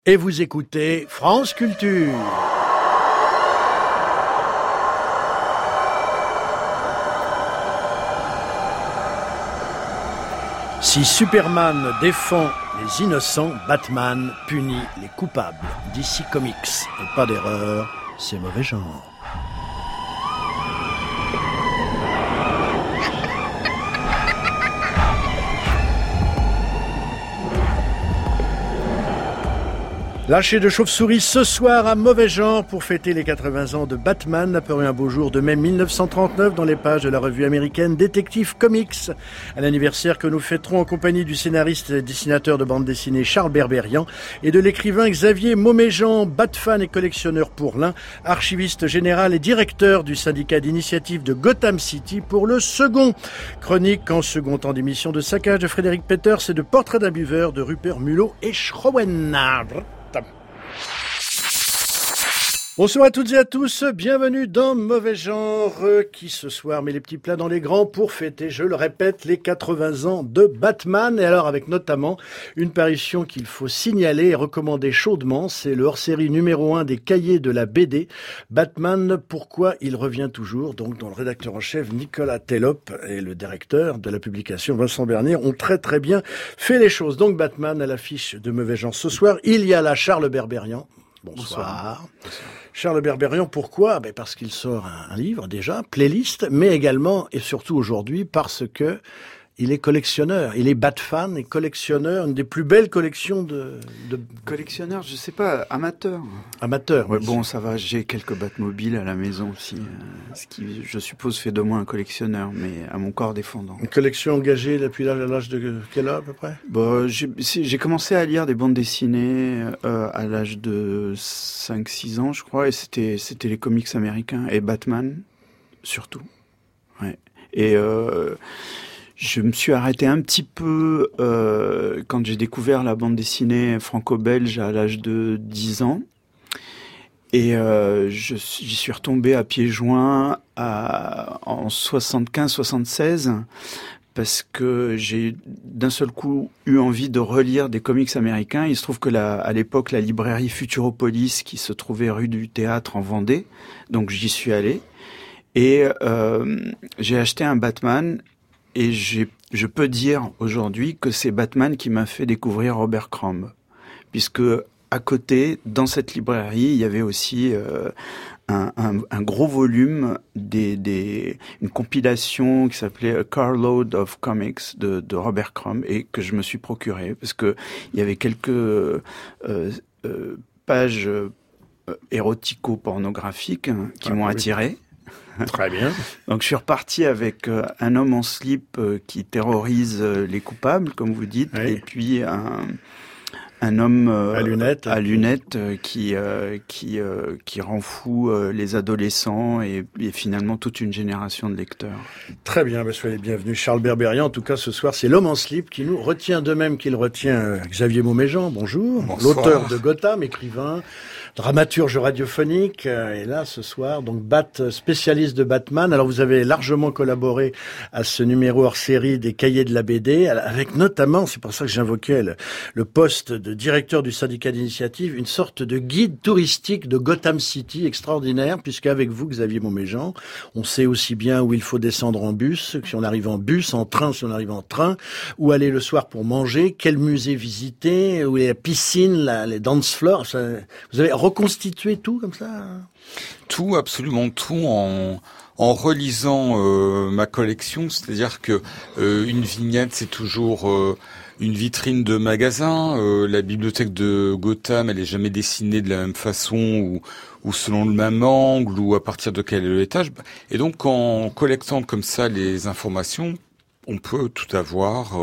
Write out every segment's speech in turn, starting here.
Et vous écoutez France Culture. Si Superman défend les innocents, Batman punit les coupables. DC Comics. Et pas d'erreur, c'est mauvais genre. Lâcher de chauve-souris ce soir à mauvais genre pour fêter les 80 ans de Batman, apparu un beau jour de mai 1939 dans les pages de la revue américaine Detective Comics. À l'anniversaire que nous fêterons en compagnie du scénariste et dessinateur de bande dessinée Charles Berberian et de l'écrivain Xavier Mauméjean, Batfan et collectionneur pour l'un, archiviste général et directeur du syndicat d'initiative de Gotham City pour le second. Chronique en second temps d'émission de Saccage de Frédéric Peters et de Portrait d'un buveur de Rupert Mulot et Schroenard. Bonsoir à toutes et à tous, bienvenue dans Mauvais Genre qui ce soir met les petits plats dans les grands pour fêter, je le répète, les 80 ans de Batman. Et alors avec notamment une parution qu'il faut signaler et recommander chaudement, c'est le hors-série numéro 1 des cahiers de la BD, Batman, pourquoi il revient toujours, donc dont le rédacteur en chef Nicolas Tellop et le directeur de la publication Vincent Bernier ont très bien fait les choses. Donc Batman à l'affiche de Mauvais Genre ce soir, il y a là Charles Berberian. Bonsoir. Charles Berberian, pourquoi ? Parce qu'il sort un livre déjà, Playlist, mais également et surtout aujourd'hui parce que il est collectionneur. Il est Batfan et collectionneur, une des plus belles collections de... Collectionneur, je sais pas, amateur. Amateur, ouais, oui. Bon, ça va, j'ai quelques Batmobiles à la maison aussi, ce qui, je suppose, fait de moi un collectionneur, mais à mon corps défendant. Une collection engagée depuis l'âge de quel âge à peu près ? J'ai commencé à lire des bandes dessinées à l'âge de 5-6 ans, je crois, et c'était les comics américains, et Batman, surtout. Ouais. Et... je me suis arrêté un petit peu quand j'ai découvert la bande dessinée franco-belge à l'âge de 10 ans. Et j'y suis retombé à pieds joints en 75-76 parce que j'ai d'un seul coup eu envie de relire des comics américains. Il se trouve que à l'époque, la librairie Futuropolis, qui se trouvait rue du Théâtre en Vendée, donc j'y suis allé. Et j'ai acheté un Batman. Et je peux dire aujourd'hui que c'est Batman qui m'a fait découvrir Robert Crumb. Puisque à côté, dans cette librairie, il y avait aussi un gros volume, une compilation qui s'appelait A Carload of Comics de Robert Crumb et que je me suis procuré. Parce que il y avait quelques pages érotico-pornographiques qui m'ont attiré. Très bien. Donc je suis reparti avec un homme en slip qui terrorise les coupables, comme vous dites, oui. Et puis un homme à lunettes qui rend fou les adolescents et finalement toute une génération de lecteurs. Très bien, soyez les bienvenus. Charles Berberian, en tout cas ce soir, c'est l'homme en slip qui nous retient de même qu'il retient Xavier Mauméjean. Bonjour. Bonsoir. L'auteur de Gotham, écrivain, dramaturge radiophonique, et là ce soir, donc spécialiste de Batman. Alors vous avez largement collaboré à ce numéro hors série des cahiers de la BD, avec notamment, c'est pour ça que j'invoquais le poste de directeur du syndicat d'initiative, une sorte de guide touristique de Gotham City extraordinaire, puisqu'avec vous, Xavier Mauméjean, on sait aussi bien où il faut descendre en bus, si on arrive en bus, en train, si on arrive en train, où aller le soir pour manger, quel musée visiter, où est la piscine, les dance floors. Vous avez reconstitué tout comme ça ? Tout, absolument tout, en relisant ma collection, c'est-à-dire que une vignette, c'est toujours une vitrine de magasin. La bibliothèque de Gotham, elle est jamais dessinée de la même façon ou selon le même angle ou à partir de quel étage. Et donc, en collectant comme ça les informations, on peut tout avoir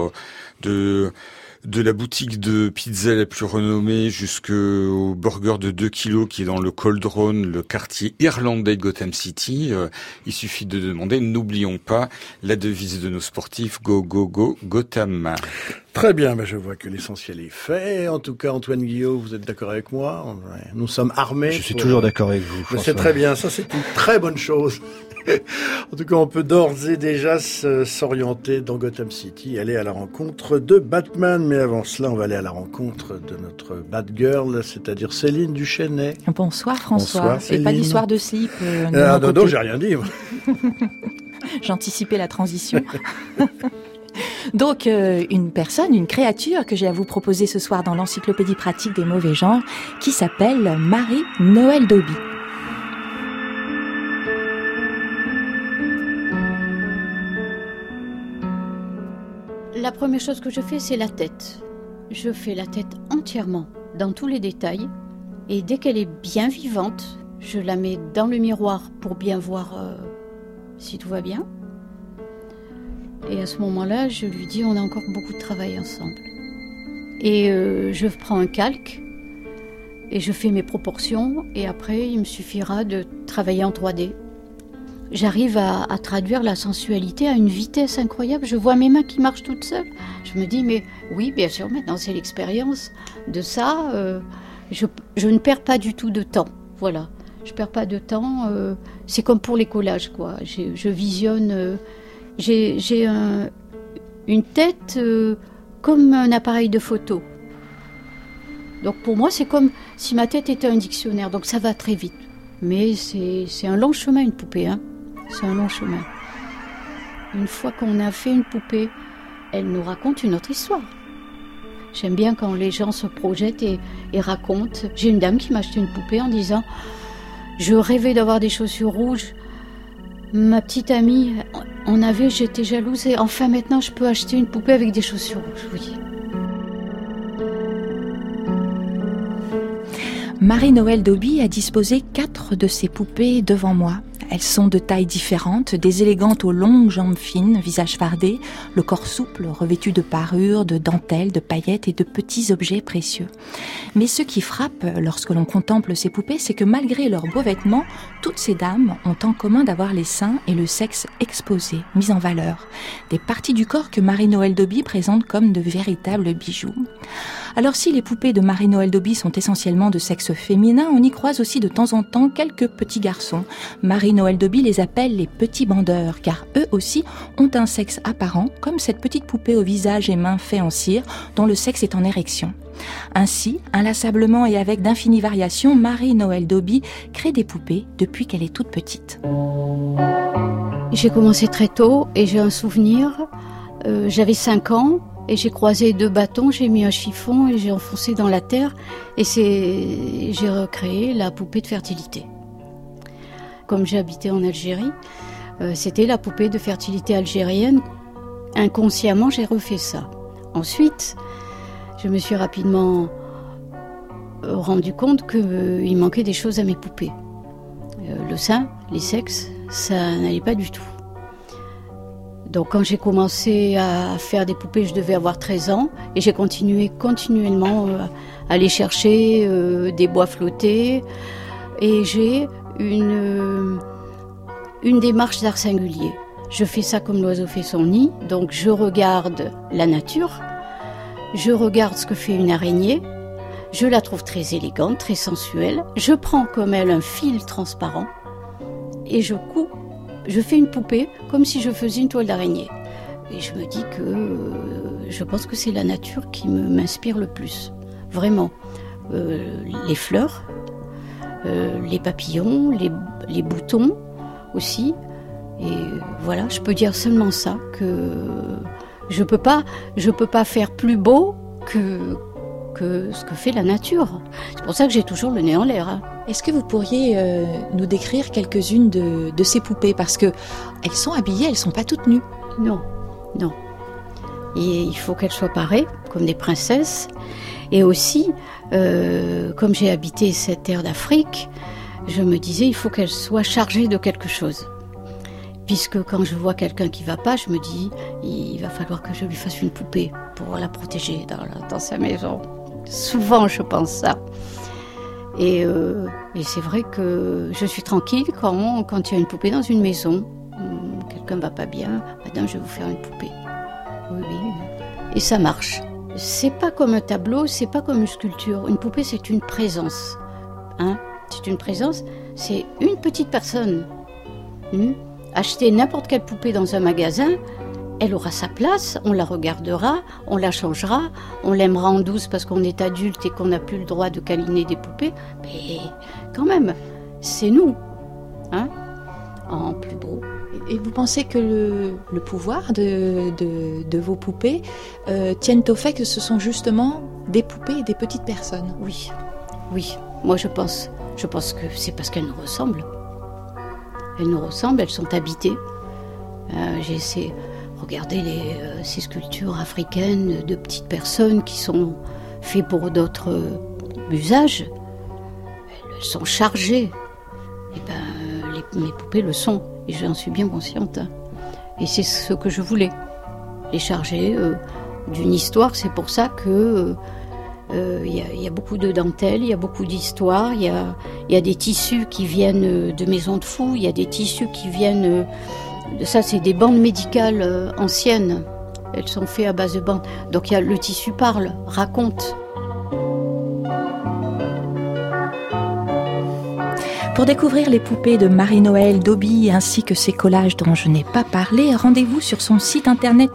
de la boutique de pizza la plus renommée jusqu'au burger de 2 kilos qui est dans le Cauldron, le quartier irlandais de Gotham City. Il suffit de demander. N'oublions pas la devise de nos sportifs, go, go, go, Gotham. Très bien, je vois que l'essentiel est fait. En tout cas, Antoine Guillot, vous êtes d'accord avec moi ? Nous sommes armés. Je suis toujours d'accord avec vous, François. C'est très bien, ça c'est une très bonne chose. En tout cas, on peut d'ores et déjà s'orienter dans Gotham City, aller à la rencontre de Batman. Mais avant cela, on va aller à la rencontre de notre Batgirl, c'est-à-dire Céline Duchesnay. Bonsoir François. Bonsoir, et pas d'histoire de slip. Non, j'ai rien dit. J'anticipais la transition. Donc, une créature que j'ai à vous proposer ce soir dans l'encyclopédie pratique des mauvais genres, qui s'appelle Marie-Noël Dobby. La première chose que je fais, c'est la tête. Je fais la tête entièrement, dans tous les détails. Et dès qu'elle est bien vivante, je la mets dans le miroir pour bien voir si tout va bien. Et à ce moment-là, je lui dis, on a encore beaucoup de travail ensemble. Et je prends un calque et je fais mes proportions. Et après, il me suffira de travailler en 3D. J'arrive à traduire la sensualité à une vitesse incroyable. Je vois mes mains qui marchent toutes seules. Je me dis, mais oui, bien sûr, maintenant c'est l'expérience de ça. Je ne perds pas du tout de temps. Voilà, je ne perds pas de temps. C'est comme pour les collages, quoi. Je visionne. J'ai une tête comme un appareil de photo. Donc pour moi, c'est comme si ma tête était un dictionnaire. Donc ça va très vite. Mais c'est un long chemin, une poupée, hein. C'est un long chemin. Une fois qu'on a fait une poupée, elle nous raconte une autre histoire. J'aime bien quand les gens se projettent et racontent. J'ai une dame qui m'a acheté une poupée en disant « Je rêvais d'avoir des chaussures rouges. Ma petite amie en avait, j'étais jalouse et enfin maintenant je peux acheter une poupée avec des chaussures rouges. » Oui. Marie-Noël Dobby a disposé 4 de ses poupées devant moi. Elles sont de tailles différentes, des élégantes aux longues jambes fines, visage fardé, le corps souple, revêtu de parures, de dentelles, de paillettes et de petits objets précieux. Mais ce qui frappe lorsque l'on contemple ces poupées, c'est que malgré leurs beaux vêtements, toutes ces dames ont en commun d'avoir les seins et le sexe exposés, mis en valeur. Des parties du corps que Marie-Noël Dobby présente comme de véritables bijoux. Alors si les poupées de Marie-Noël Dobby sont essentiellement de sexe féminin, on y croise aussi de temps en temps quelques petits garçons. Marie-Noël Dobby les appelle les petits bandeurs, car eux aussi ont un sexe apparent, comme cette petite poupée au visage et mains faits en cire, dont le sexe est en érection. Ainsi, inlassablement et avec d'infinies variations, Marie-Noël Dobby crée des poupées depuis qu'elle est toute petite. J'ai commencé très tôt et j'ai un souvenir, j'avais 5 ans, et j'ai croisé 2 bâtons, j'ai mis un chiffon et j'ai enfoncé dans la terre et j'ai recréé la poupée de fertilité. Comme j'ai habité en Algérie, c'était la poupée de fertilité algérienne. Inconsciemment, j'ai refait ça. Ensuite, je me suis rapidement rendu compte qu'il manquait des choses à mes poupées. Le sein, les sexes, ça n'allait pas du tout. Donc quand j'ai commencé à faire des poupées, je devais avoir 13 ans et j'ai continué continuellement à aller chercher des bois flottés et j'ai une démarche d'art singulier. Je fais ça comme l'oiseau fait son nid, donc je regarde la nature, je regarde ce que fait une araignée, je la trouve très élégante, très sensuelle, je prends comme elle un fil transparent et je coupe. Je fais une poupée comme si je faisais une toile d'araignée. Et je me dis que je pense que c'est la nature qui m'inspire le plus. Vraiment. Les fleurs, les papillons, les boutons aussi. Et voilà, je peux dire seulement ça, que je peux pas faire plus beau que ce que fait la nature. C'est pour ça que j'ai toujours le nez en l'air. Hein. Est-ce que vous pourriez nous décrire quelques-unes de ces poupées ? Parce qu'elles sont habillées, elles ne sont pas toutes nues. Non. Et il faut qu'elles soient parées, comme des princesses. Et aussi, comme j'ai habité cette terre d'Afrique, je me disais, il faut qu'elles soient chargées de quelque chose. Puisque quand je vois quelqu'un qui ne va pas, je me dis, il va falloir que je lui fasse une poupée pour la protéger dans sa maison. Souvent, je pense ça. Et c'est vrai que je suis tranquille quand il y a une poupée dans une maison. Quelqu'un ne va pas bien, madame, je vais vous faire une poupée. Oui. Et ça marche. C'est pas comme un tableau, c'est pas comme une sculpture. Une poupée, c'est une présence. Hein ? C'est une présence, c'est une petite personne. Acheter n'importe quelle poupée dans un magasin, elle aura sa place, on la regardera, on la changera, on l'aimera en douce parce qu'on est adulte et qu'on n'a plus le droit de câliner des poupées. Mais quand même, c'est nous, hein, en plus beau. Et vous pensez que le pouvoir de vos poupées tiennent au fait que ce sont justement des poupées et des petites personnes? Oui, moi je pense que c'est parce qu'elles nous ressemblent. Elles nous ressemblent, elles sont habitées. J'ai essayé... Regardez ces sculptures africaines de petites personnes qui sont faites pour d'autres usages. Elles sont chargées. Et mes poupées le sont. Et j'en suis bien consciente. Et c'est ce que je voulais. Les charger d'une histoire. C'est pour ça que y a beaucoup de dentelles, il y a beaucoup d'histoires. Il y a des tissus qui viennent de maisons de fous. Il y a des tissus qui viennent... Ça, c'est des bandes médicales anciennes. Elles sont faites à base de bandes. Donc le tissu parle, raconte. Pour découvrir les poupées de Marie-Noëlle Dauby ainsi que ses collages dont je n'ai pas parlé, rendez-vous sur son site internet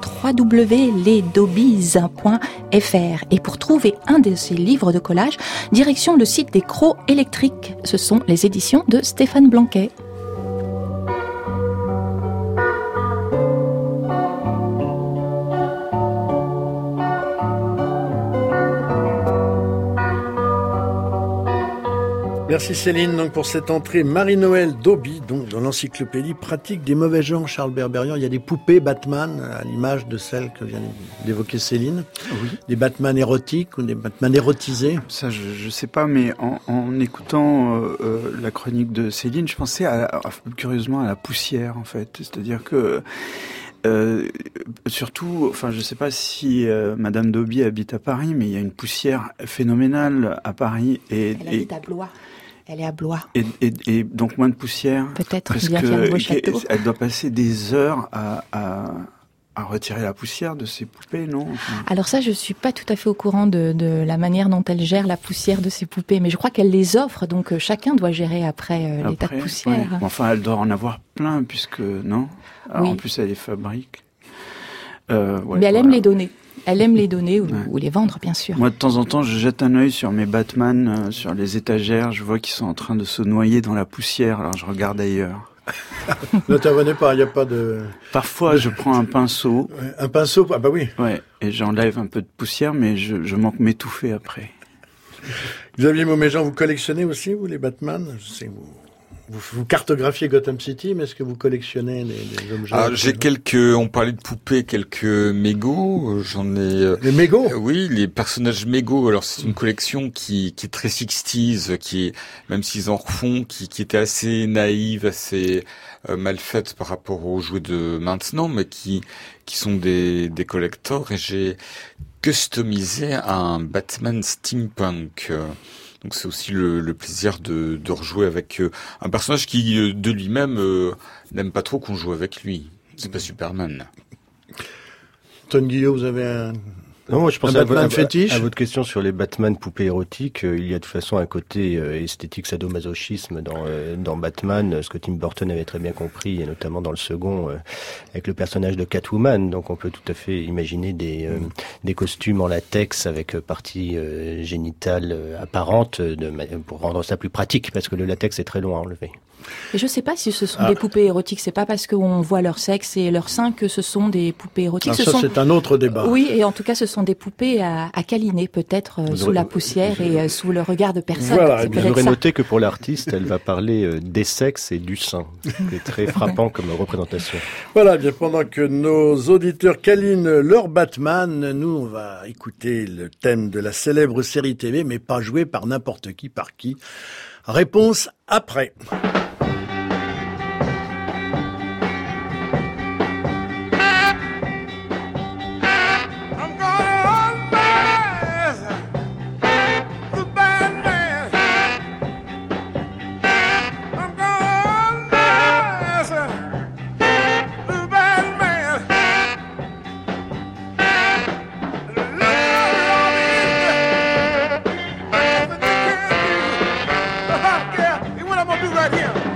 www.lesdaubies.fr. Et pour trouver un de ses livres de collages, direction le site des Crocs électriques. Ce sont les éditions de Stéphane Blanquet. Merci Céline donc pour cette entrée. Marie-Noëlle Dauby, donc dans l'encyclopédie pratique des mauvais genres Charles Berberian. Il y a des poupées Batman à l'image de celle que vient d'évoquer Céline. Oui. Des Batman érotiques ou des Batman érotisés. Ça, je sais pas, mais en écoutant la chronique de Céline, je pensais curieusement à la poussière en fait. C'est-à-dire que surtout, enfin, je sais pas si Madame Dauby habite à Paris, mais il y a une poussière phénoménale à Paris. Elle habite à Blois. Elle est à Blois. Et donc moins de poussière. Peut-être parce bien qu'il y a un beau château. Elle doit passer des heures à retirer la poussière de ses poupées, non? Alors ça, je suis pas tout à fait au courant de la manière dont elle gère la poussière de ses poupées, mais je crois qu'elle les offre, donc chacun doit gérer après les tas de poussière. Ouais. Bon, enfin, elle doit en avoir plein, puisque, non? Alors, oui. En plus, elle les fabrique. Mais elle aime les donner. Elle aime les donner ou les vendre, bien sûr. Moi, de temps en temps, je jette un œil sur mes Batman, sur les étagères. Je vois qu'ils sont en train de se noyer dans la poussière. Alors, je regarde ailleurs. N'intervenez pas, il n'y a pas de... Parfois, je prends un pinceau. Un pinceau, ah bah oui. Ouais, et j'enlève un peu de poussière, mais je manque m'étouffer après. Xavier Mauméjean, vous collectionnez aussi, vous, les Batman? Je sais, vous cartographiez Gotham City, mais est-ce que vous collectionnez des objets? J'ai on parlait de poupées, quelques mégots, j'en ai... Les mégots? Oui, les personnages mégots. Alors c'est une collection qui est très 60s, qui est, même s'ils en refont, qui était assez naïve, assez mal faite par rapport aux jouets de maintenant, mais qui sont des collectors, et j'ai customisé un Batman steampunk. Donc c'est aussi le plaisir de rejouer avec un personnage qui de lui-même n'aime pas trop qu'on joue avec lui. C'est pas Superman. Antoine Guillot, vous avez un... Non, moi je pensais à votre question sur les Batman poupées érotiques. Il y a de toute façon un côté esthétique sadomasochisme dans Batman, ce que Tim Burton avait très bien compris, et notamment dans le second avec le personnage de Catwoman. Donc on peut tout à fait imaginer des costumes en latex avec partie génitale apparente pour rendre ça plus pratique, parce que le latex est très long à enlever. Et je sais pas si ce sont des poupées érotiques. C'est pas parce qu'on voit leur sexe et leur sein que ce sont des poupées érotiques. C'est un autre débat. Oui, et en tout cas, ce sont des poupées à câliner, peut-être sous la poussière et sous le regard de personne. Voilà, vous aurez noté que pour l'artiste, elle va parler des sexes et du sein. C'est très frappant comme représentation. Voilà, bien pendant que nos auditeurs câlinent leur Batman, nous, on va écouter le thème de la célèbre série TV, mais pas joué par n'importe qui, par qui. Réponse après. Right here.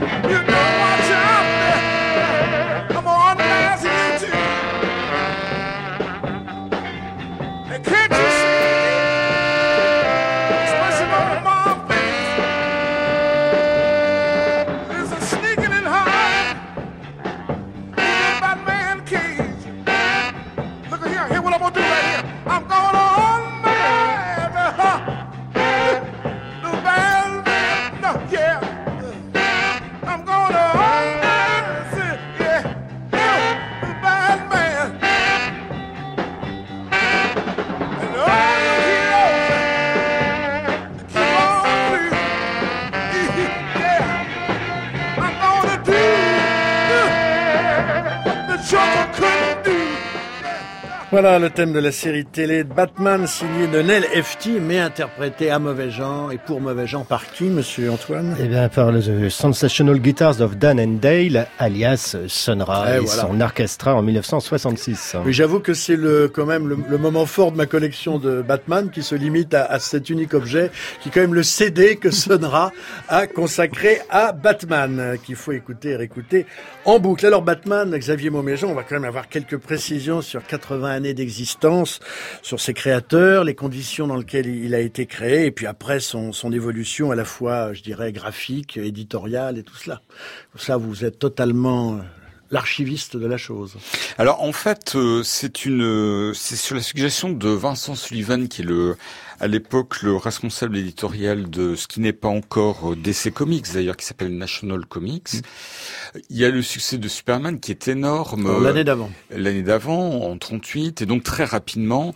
Voilà le thème de la série télé Batman, signé de Nell Hefti, mais interprété à mauvais gens et pour mauvais gens par qui, monsieur Antoine? Eh bien, par le Sensational Guitars of Dan and Dale, alias Sun Ra et son orchestra en 1966. Oui, j'avoue que c'est quand même le moment fort de ma collection de Batman qui se limite à cet unique objet, qui est quand même le CD que Sun Ra a consacré à Batman, qu'il faut écouter et réécouter en boucle. Alors Batman, Xavier Mauméjean, on va quand même avoir quelques précisions sur 80 années d'existence, sur ses créateurs, les conditions dans lesquelles il a été créé, et puis après son évolution à la fois, je dirais, graphique, éditoriale et tout cela. Ça, vous êtes totalement l'archiviste de la chose. Alors en fait, c'est sur la suggestion de Vincent Sullivan, qui est à l'époque le responsable éditorial de ce qui n'est pas encore DC Comics, d'ailleurs, qui s'appelle National Comics. Il y a le succès de Superman qui est énorme. L'année d'avant. L'année d'avant, en 38, et donc très rapidement,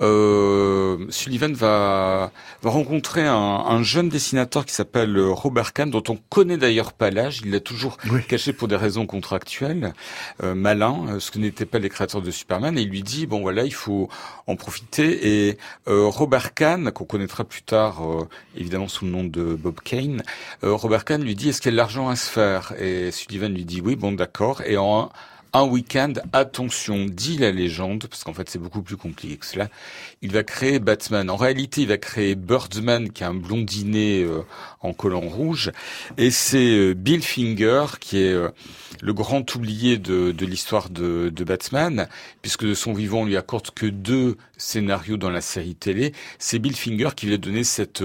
Sullivan va rencontrer un jeune dessinateur qui s'appelle Robert Kahn, dont on connaît d'ailleurs pas l'âge. Il l'a toujours caché pour des raisons contractuelles, malin, ce que n'étaient pas les créateurs de Superman. Et il lui dit, bon voilà, il faut en profiter. Et Robert Kahn, qu'on connaîtra plus tard, évidemment sous le nom de Bob Kane, Robert Kahn lui dit, est-ce qu'il y a de l'argent à se faire? Et Sullivan lui dit, oui, bon d'accord. Et en un week-end, attention, dit la légende, parce qu'en fait c'est beaucoup plus compliqué que cela, il va créer Batman. En réalité, il va créer Birdman, qui est un blondinet en collant rouge, et c'est Bill Finger, qui est le grand oublié de l'histoire de Batman, puisque de son vivant on lui accorde que 2 scénarios dans la série télé. C'est Bill Finger qui lui a donné cette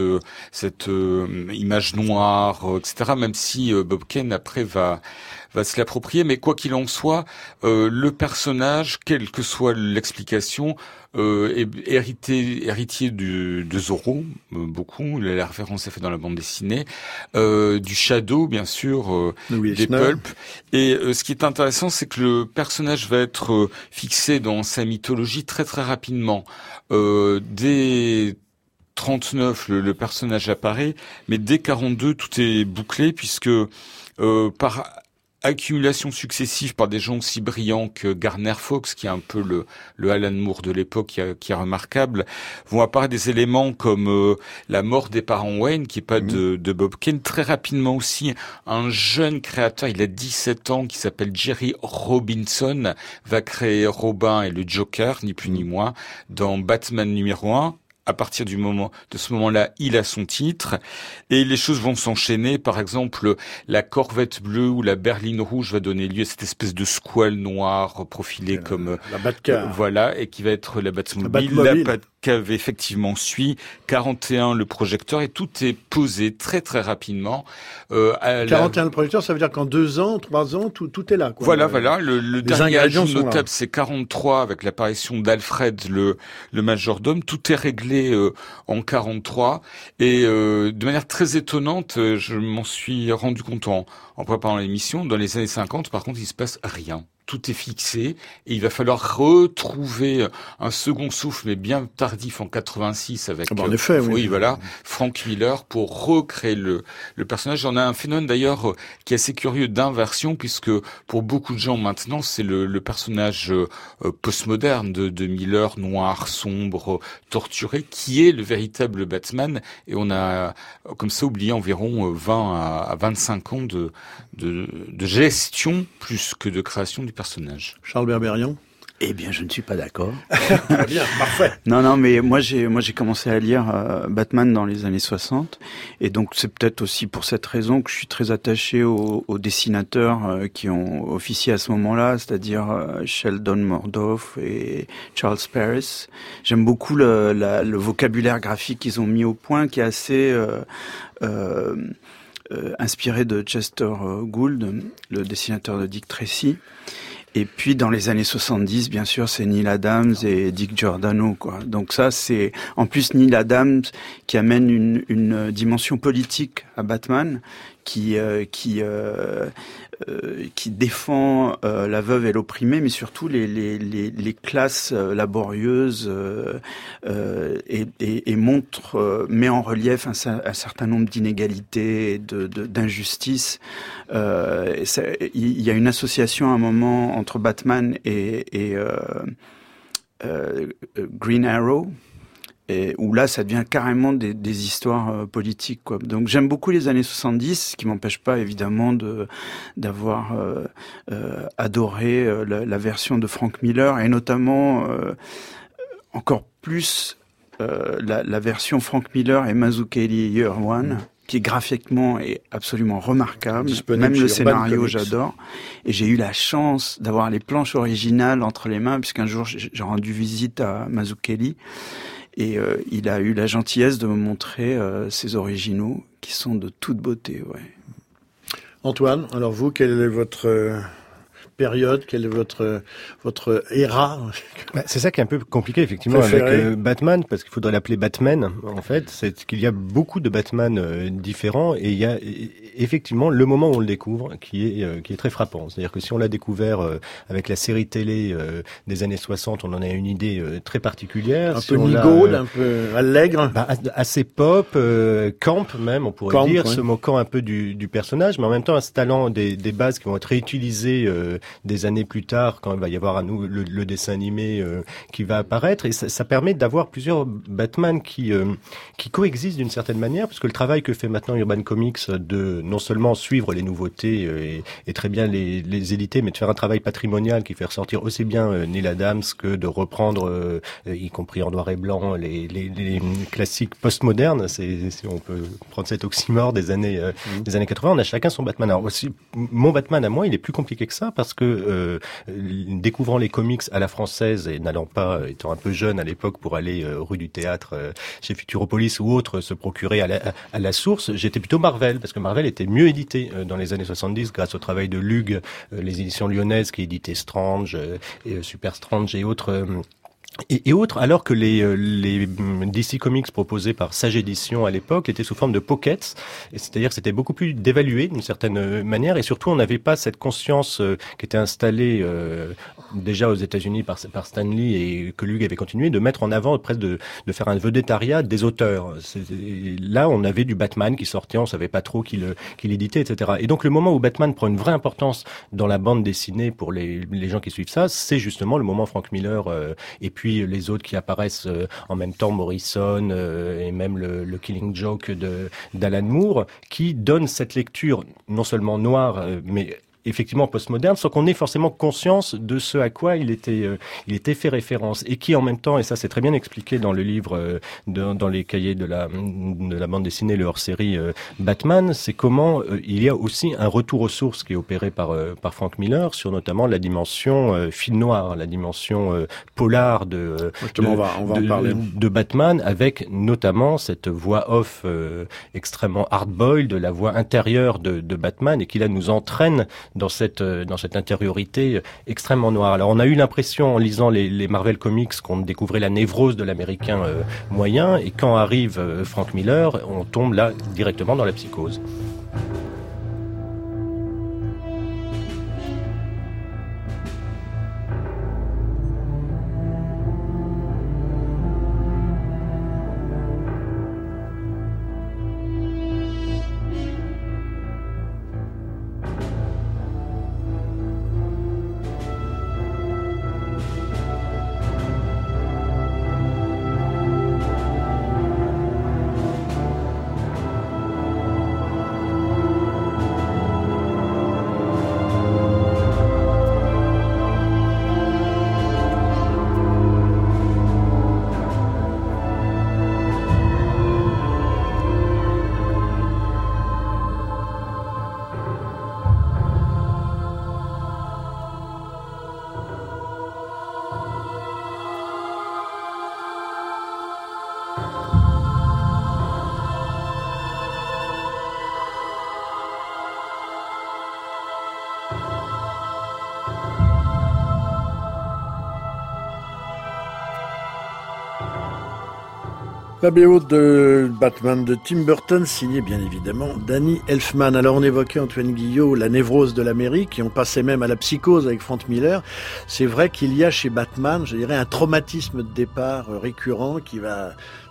image noire, etc., même si Bob Kane après va se l'approprier, mais quoi qu'il en soit, le personnage, quelle que soit l'explication, est héritier de Zorro, beaucoup, la référence est faite dans la bande dessinée, du Shadow, bien sûr, des Pulp. Et ce qui est intéressant, c'est que le personnage va être fixé dans sa mythologie très très rapidement. Dès 39, le personnage apparaît, mais dès 42, tout est bouclé, puisque par accumulation successive par des gens aussi brillants que Garner Fox, qui est un peu le Alan Moore de l'époque, qui est remarquable, vont apparaître des éléments comme la mort des parents Wayne, qui est pas de Bob Kane. Très rapidement aussi, un jeune créateur, il a 17 ans, qui s'appelle Jerry Robinson, va créer Robin et le Joker, ni plus ni moins, dans Batman numéro 1. À partir de ce moment-là, il a son titre et les choses vont s'enchaîner. Par exemple, la Corvette bleue ou la berline rouge va donner lieu à cette espèce de squale noire profilée comme la Batcar. Voilà, et qui va être la Batmobile. La Batcave effectivement suit. 41 le projecteur, et tout est posé très très rapidement. 41 le projecteur, ça veut dire qu'en 2 ans, 3 ans, tout est là, quoi. Voilà. Le dernier ajout notable, c'est 43 avec l'apparition d'Alfred, le majordome. Tout est réglé en 43, et de manière très étonnante, je m'en suis rendu compte en préparant l'émission. Dans les années 50, par contre, il se passe rien. Tout est fixé et il va falloir retrouver un second souffle, mais bien tardif, en 86 avec en effet, oui, voilà, Frank Miller, pour recréer le personnage. On a un phénomène d'ailleurs qui est assez curieux d'inversion, puisque pour beaucoup de gens maintenant, c'est le personnage postmoderne de Miller, noir, sombre, torturé, qui est le véritable Batman, et on a comme ça oublié environ 20 à 25 ans de gestion plus que de création du personnage. Charles Berberian. Eh bien, je ne suis pas d'accord. Très bien, parfait. Non, mais moi j'ai commencé à lire Batman dans les années 60, et donc c'est peut-être aussi pour cette raison que je suis très attaché aux dessinateurs qui ont officié à ce moment-là, c'est-à-dire Sheldon Mordoff et Charles Paris. J'aime beaucoup le vocabulaire graphique qu'ils ont mis au point, qui est assez inspiré de Chester Gould, le dessinateur de Dick Tracy. Et puis dans les années 70, bien sûr, c'est Neil Adams et Dick Giordano, quoi. Donc ça, c'est en plus Neil Adams qui amène une dimension politique à Batman, qui défend la veuve et l'opprimé, mais surtout les classes laborieuses, et met en relief un certain nombre d'inégalités et d'injustices. Il y a une association à un moment entre Batman et Green Arrow, et où là, ça devient carrément des histoires politiques, quoi. Donc, j'aime beaucoup les années 70, ce qui m'empêche pas, évidemment, d'avoir adoré la version de Frank Miller, et notamment encore plus la version Frank Miller et Mazzucchelli Year One, qui graphiquement est absolument remarquable. Même le scénario, j'adore. Et j'ai eu la chance d'avoir les planches originales entre les mains, puisqu'un jour, j'ai rendu visite à Mazzucchelli. Et il a eu la gentillesse de me montrer ses originaux, qui sont de toute beauté, ouais. Antoine, alors vous, quelle est votre période, quelle est votre éra? C'est ça qui est un peu compliqué, effectivement, avec Batman, parce qu'il faudrait l'appeler Batman, en fait. C'est qu'il y a beaucoup de Batman différents, et il y a effectivement le moment où on le découvre qui est très frappant. C'est-à-dire que si on l'a découvert avec la série télé des années 60, on en a une idée très particulière. Un peu nigaude, un peu allègre. Assez pop, camp même, on pourrait dire, se moquant un peu du personnage, mais en même temps installant des bases qui vont être réutilisées des années plus tard, quand il va y avoir à nous le dessin animé qui va apparaître, et ça permet d'avoir plusieurs Batman qui coexistent d'une certaine manière, parce que le travail que fait maintenant Urban Comics de non seulement suivre les nouveautés et très bien les éditer, mais de faire un travail patrimonial qui fait ressortir aussi bien Neil Adams que de reprendre, y compris en noir et blanc, les classiques postmodernes, si on peut prendre cet oxymore des années 80, on a chacun son Batman. Alors aussi, mon Batman à moi, il est plus compliqué que ça, parce que découvrant les comics à la française et n'allant pas, étant un peu jeune à l'époque, pour aller rue du Théâtre chez Futuropolis ou autre, se procurer à la source, j'étais plutôt Marvel, parce que Marvel était mieux édité dans les années 70 grâce au travail de Lug, les éditions lyonnaises qui éditaient Strange, Super Strange et autres. Et autres, alors que les DC Comics proposés par Sage Édition à l'époque étaient sous forme de pockets, c'est-à-dire que c'était beaucoup plus dévalué d'une certaine manière, et surtout on n'avait pas cette conscience qui était installée déjà aux États-Unis par Stan Lee, et que Lug avait continué de mettre en avant, presque de faire un vedettariat des auteurs. Là, on avait du Batman qui sortait, on savait pas trop qui l'éditait, etc. Et donc le moment où Batman prend une vraie importance dans la bande dessinée pour les gens qui suivent ça, c'est justement le moment Frank Miller et puis les autres qui apparaissent en même temps, Morrison et même le Killing Joke d'Alan Moore, qui donne cette lecture non seulement noire, mais effectivement postmoderne, sans qu'on ait forcément conscience de ce à quoi il était fait référence, et qui en même temps, et ça c'est très bien expliqué dans le livre, dans les cahiers de la bande dessinée, le hors-série Batman, c'est comment il y a aussi un retour aux sources qui est opéré par Frank Miller sur notamment la dimension film noir, la dimension polar de Batman, avec notamment cette voix off extrêmement hard-boiled, la voix intérieure de Batman, et qui là nous entraîne dans cette intériorité extrêmement noire. Alors on a eu l'impression en lisant les Marvel Comics qu'on découvrait la névrose de l'américain moyen, et quand arrive Frank Miller, on tombe là directement dans la psychose. La BO de Batman de Tim Burton, signée bien évidemment Danny Elfman. Alors on évoquait, Antoine Guillot, la névrose de l'Amérique, et on passait même à la psychose avec Frank Miller. C'est vrai qu'il y a chez Batman, je dirais, un traumatisme de départ récurrent qui va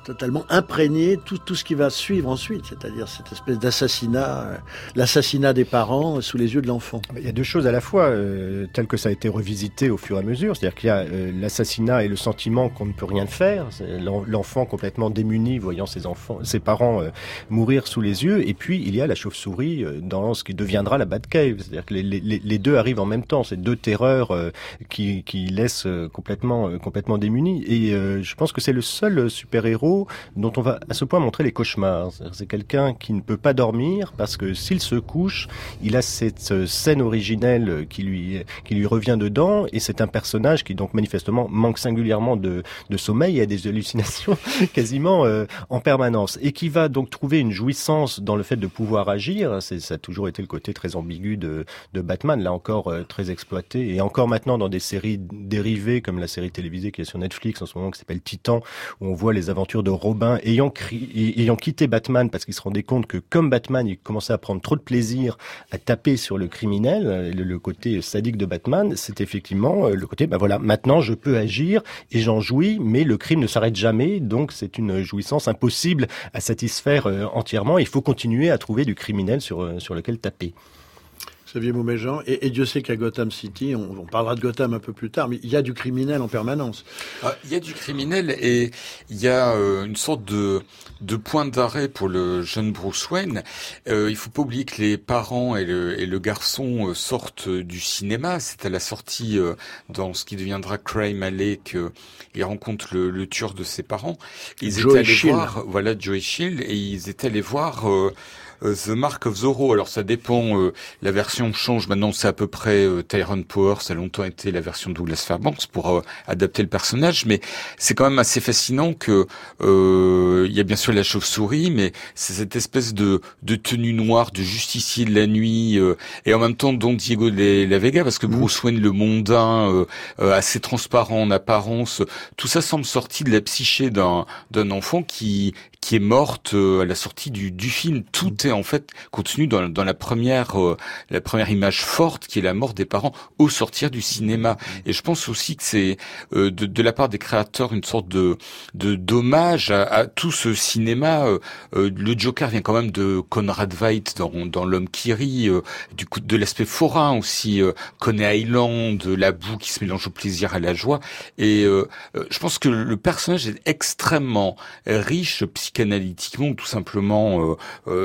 totalement imprégné tout ce qui va suivre ensuite, c'est-à-dire cette espèce d'assassinat, l'assassinat des parents sous les yeux de l'enfant. Il y a deux choses à la fois, tel que ça a été revisité au fur et à mesure, c'est-à-dire qu'il y a l'assassinat et le sentiment qu'on ne peut rien faire, l'enfant complètement démuni voyant ses parents mourir sous les yeux, et puis il y a la chauve-souris dans ce qui deviendra la Batcave, c'est-à-dire que les deux arrivent en même temps, c'est deux terreurs qui laissent complètement démunis, et je pense que c'est le seul super-héros dont on va à ce point montrer les cauchemars. C'est quelqu'un qui ne peut pas dormir parce que s'il se couche, il a cette scène originelle qui lui revient dedans, et c'est un personnage qui donc manifestement manque singulièrement de sommeil et a des hallucinations quasiment en permanence, et qui va donc trouver une jouissance dans le fait de pouvoir agir. Ça a toujours été le côté très ambigu de Batman, là encore très exploité, et encore maintenant dans des séries dérivées comme la série télévisée qui est sur Netflix en ce moment qui s'appelle Titan, où on voit les aventures de Robin ayant quitté Batman parce qu'il se rendait compte que comme Batman, il commençait à prendre trop de plaisir à taper sur le criminel, le côté sadique de Batman, c'est effectivement le côté, maintenant je peux agir et j'en jouis, mais le crime ne s'arrête jamais, donc c'est une jouissance impossible à satisfaire entièrement. Il faut continuer à trouver du criminel sur lequel taper. Xavier Mauméjean, et Dieu sait qu'à Gotham City, on parlera de Gotham un peu plus tard, mais il y a du criminel en permanence. Il y a du criminel, et il y a une sorte de point d'arrêt pour le jeune Bruce Wayne. Il faut pas oublier que les parents et le garçon sortent du cinéma. C'est à la sortie dans ce qui deviendra Crime Alley qu'il rencontre le tueur de ses parents. Ils étaient allés voir, Joey Shield, et ils étaient allés voir The Mark of Zorro. Alors ça dépend, la version change, maintenant c'est à peu près Tyrone Power, ça a longtemps été la version de Douglas Fairbanks pour adapter le personnage, mais c'est quand même assez fascinant que il y a bien sûr la chauve-souris, mais c'est cette espèce de tenue noire de justicier de la nuit, et en même temps Don Diego de la Vega, parce que Bruce Wayne, le mondain, assez transparent en apparence, tout ça semble sorti de la psyché d'un enfant qui est morte à la sortie du film. Tout est en fait contenu dans la première image forte, qui est la mort des parents au sortir du cinéma. Et je pense aussi que c'est de la part des créateurs une sorte de d'hommage à tout ce cinéma. Le Joker vient quand même de Conrad Veidt dans L'Homme qui rit, du coup de l'aspect forain aussi, Coney Island, la boue qui se mélange au plaisir à la joie. Et je pense que le personnage est extrêmement riche psychanalytiquement, tout simplement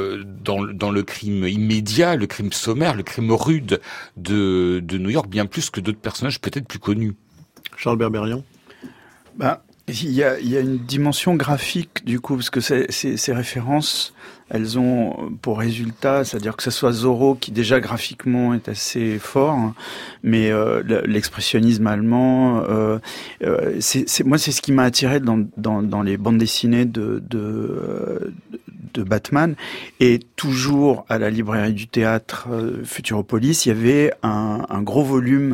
dans le crime immédiat, le crime sommaire, le crime rude de New York, bien plus que d'autres personnages peut-être plus connus. Charles Berberian. Il y a une dimension graphique du coup, parce que ces références, elles ont pour résultat, c'est-à-dire que ce soit Zorro qui déjà graphiquement est assez fort, hein, mais l'expressionnisme allemand, c'est ce qui m'a attiré dans les bandes dessinées de Batman. Et toujours à la librairie du théâtre Futuropolis, il y avait un gros volume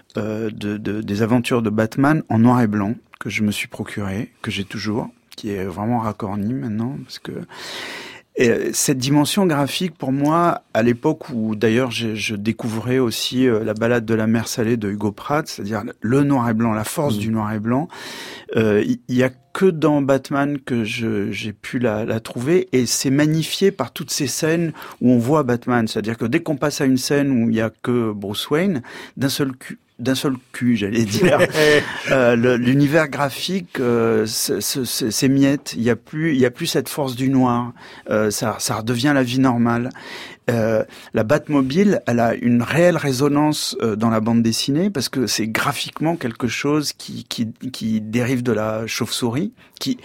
des aventures de Batman en noir et blanc que je me suis procuré, que j'ai toujours, qui est vraiment racorni maintenant, parce que cette dimension graphique, pour moi, à l'époque où d'ailleurs je découvrais aussi la balade de la mer salée de Hugo Pratt, c'est-à-dire le noir et blanc, la force du noir et blanc, il y a que dans Batman que j'ai pu la trouver, et c'est magnifié par toutes ces scènes où on voit Batman, c'est-à-dire que dès qu'on passe à une scène où il y a que Bruce Wayne, d'un seul cul, j'allais dire. L'univers graphique s'émiette. Il y a plus cette force du noir. Ça redevient la vie normale. La Batmobile, elle a une réelle résonance dans la bande dessinée, parce que c'est graphiquement quelque chose qui dérive de la chauve-souris, qui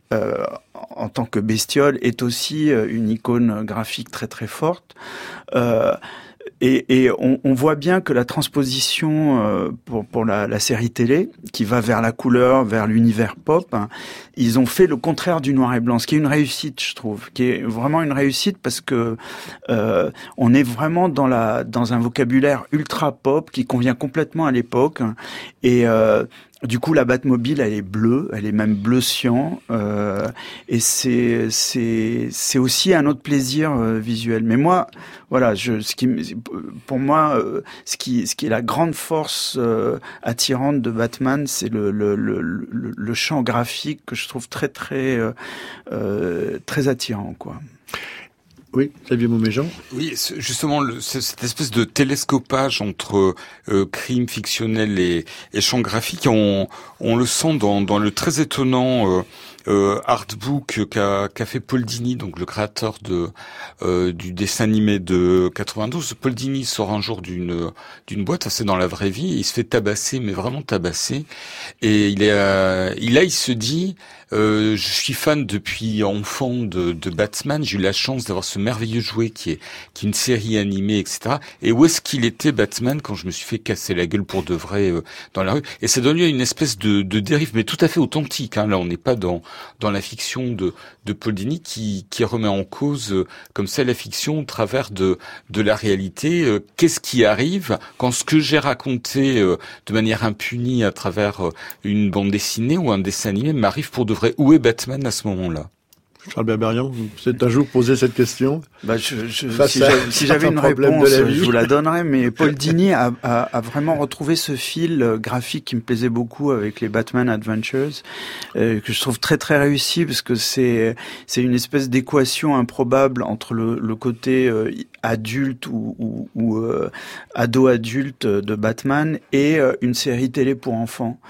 en tant que bestiole est aussi une icône graphique très très forte. Et on voit bien que la transposition pour la série télé, qui va vers la couleur, vers l'univers pop, hein, ils ont fait le contraire du noir et blanc, ce qui est une réussite, je trouve, qui est vraiment une réussite, parce que on est vraiment dans un vocabulaire ultra pop qui convient complètement à l'époque, et Du coup, la Batmobile, elle est bleue, elle est même bleu cyan, et c'est aussi un autre plaisir visuel. Mais moi, voilà, pour moi, ce qui est la grande force attirante de Batman, c'est le champ graphique que je trouve très attirant, quoi. Oui, Xavier Mauméjean. Oui, justement, cette espèce de télescopage entre crime fictionnel et champ graphique, on le sent dans le très étonnant artbook qu'a fait Paul Dini, donc le créateur du dessin animé de 92. Paul Dini sort un jour d'une boîte, c'est dans la vraie vie, et il se fait tabasser, mais vraiment tabasser. Et il se dit, je suis fan depuis enfant de Batman. J'ai eu la chance d'avoir ce merveilleux jouet qui est une série animée, etc. Et où est-ce qu'il était Batman quand je me suis fait casser la gueule pour de vrai dans la rue? Et ça donne lieu à une espèce de dérive, mais tout à fait authentique. Hein. Là, on n'est pas dans la fiction de Paul Dini qui remet en cause comme ça la fiction au travers de la réalité. Qu'est-ce qui arrive quand ce que j'ai raconté de manière impunie à travers une bande dessinée ou un dessin animé m'arrive pour de vrai? Où est Batman à ce moment-là? Charles Berberian, vous êtes un jour posé cette question? Si j'avais une réponse, je vous la donnerais, mais Paul Dini a vraiment retrouvé ce fil graphique qui me plaisait beaucoup avec les Batman Adventures, que je trouve très très réussi, parce que c'est une espèce d'équation improbable entre le côté adulte ou ado-adulte de Batman et une série télé pour enfants.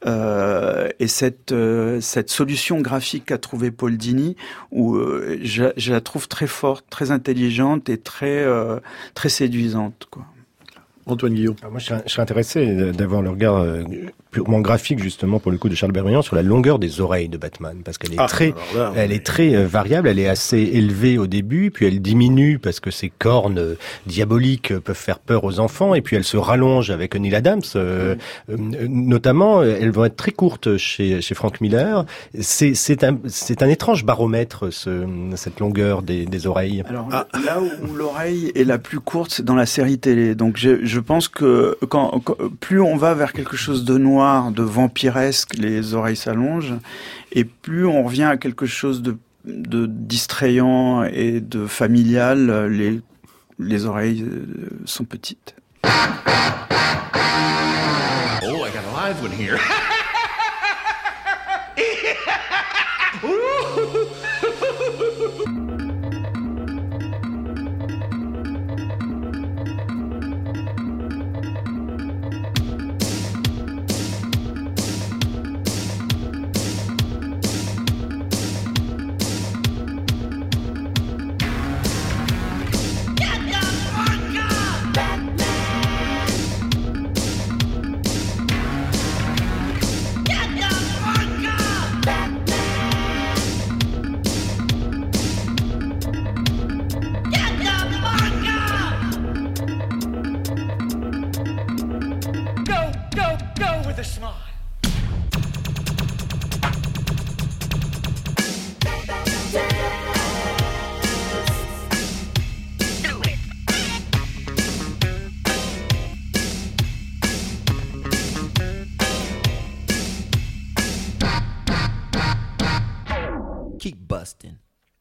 Et cette solution graphique qu'a trouvé Paul Dini, où je la trouve très forte, très intelligente et très séduisante, quoi. Antoine Guillaume. Alors moi, je serais intéressé d'avoir le regard purement graphique, justement, pour le coup, de Charles Berberian sur la longueur des oreilles de Batman, parce qu'elle est très variable, elle est assez élevée au début, puis elle diminue parce que ses cornes diaboliques peuvent faire peur aux enfants, et puis elle se rallonge avec Neil Adams, notamment, elles vont être très courtes chez Frank Miller. C'est un étrange baromètre, cette longueur des oreilles. Alors, là où l'oreille est la plus courte, c'est dans la série télé. Donc, je pense que quand plus on va vers quelque chose de noir, de vampiresque, les oreilles s'allongent, et plus on revient à quelque chose de distrayant et de familial, les oreilles sont petites. Oh, I got a live one here. Keep busting.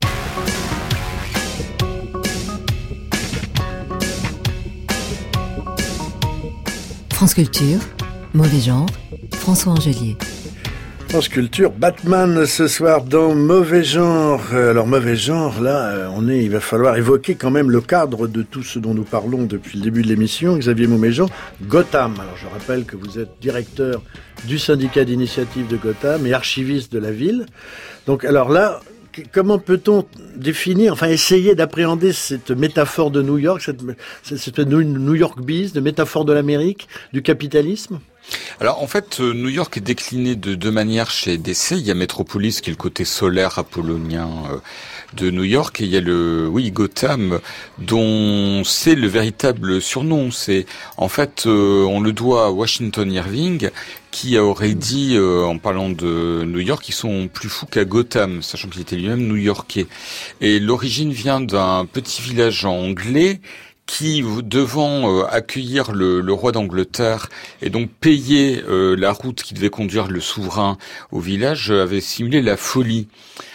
France Culture, Mauvais Genre, François Angelier. France Culture, Batman ce soir dans Mauvais Genre. Alors Mauvais Genre, là, il va falloir évoquer quand même le cadre de tout ce dont nous parlons depuis le début de l'émission. Xavier Mauméjean, Gotham. Alors je rappelle que vous êtes directeur du syndicat d'initiative de Gotham et archiviste de la ville. Donc alors là, comment peut-on définir, enfin essayer d'appréhender cette métaphore de New York, cette New York Biz, de métaphore de l'Amérique, du capitalisme? Alors en fait, New York est décliné de deux manières chez DC. Il y a Metropolis qui est le côté solaire apollonien de New York, et il y a Gotham, dont c'est le véritable surnom. C'est en fait, on le doit à Washington Irving, qui aurait dit, en parlant de New York, ils sont plus fous qu'à Gotham, sachant qu'il était lui-même new-yorkais. Et l'origine vient d'un petit village anglais qui, devant accueillir le roi d'Angleterre et donc payer la route qui devait conduire le souverain au village, avait simulé la folie.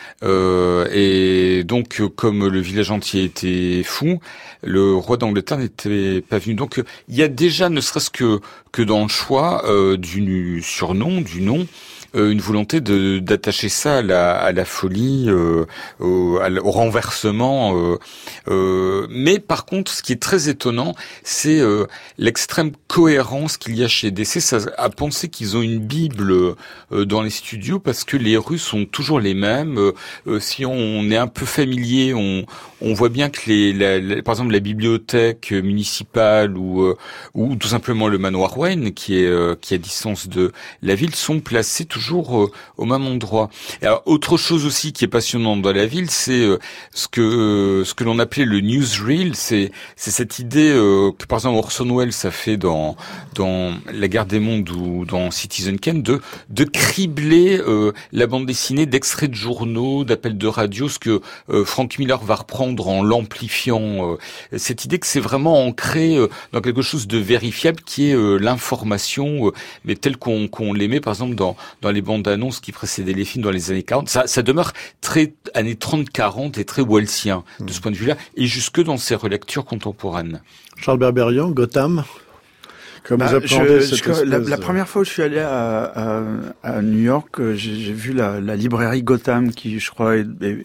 Et donc, comme le village entier était fou, le roi d'Angleterre n'était pas venu. Donc, il y a déjà, ne serait-ce que dans le choix du surnom, du nom, une volonté d'attacher ça à la folie, au renversement. Mais par contre, ce qui est très étonnant, c'est l'extrême cohérence qu'il y a chez DC. Ça a pensé qu'ils ont une Bible dans les studios parce que les rues sont toujours les mêmes. Si on est un peu familier, on voit bien que par exemple la bibliothèque municipale ou tout simplement le manoir Wayne qui est à distance de la ville sont placés toujours au même endroit. Et alors, autre chose aussi qui est passionnante dans la ville, c'est ce que l'on appelait le newsreel, c'est cette idée que par exemple Orson Welles a fait dans La Guerre des Mondes ou dans Citizen Kane de cribler la bande dessinée d'extraits de journaux, d'appels de radio, ce que Frank Miller va reprendre en l'amplifiant. Cette idée que c'est vraiment ancré dans quelque chose de vérifiable qui est l'information, mais telle qu'on l'aimait par exemple dans les bandes annonces qui précédaient les films dans les années 40. Ça demeure très années 30-40 et très wellsien de ce point de vue-là, et jusque dans ses relectures contemporaines. Charles Berberian, Gotham. Comme vous appréhendez la première fois où je suis allé à New York, j'ai vu la librairie Gotham qui, je crois, est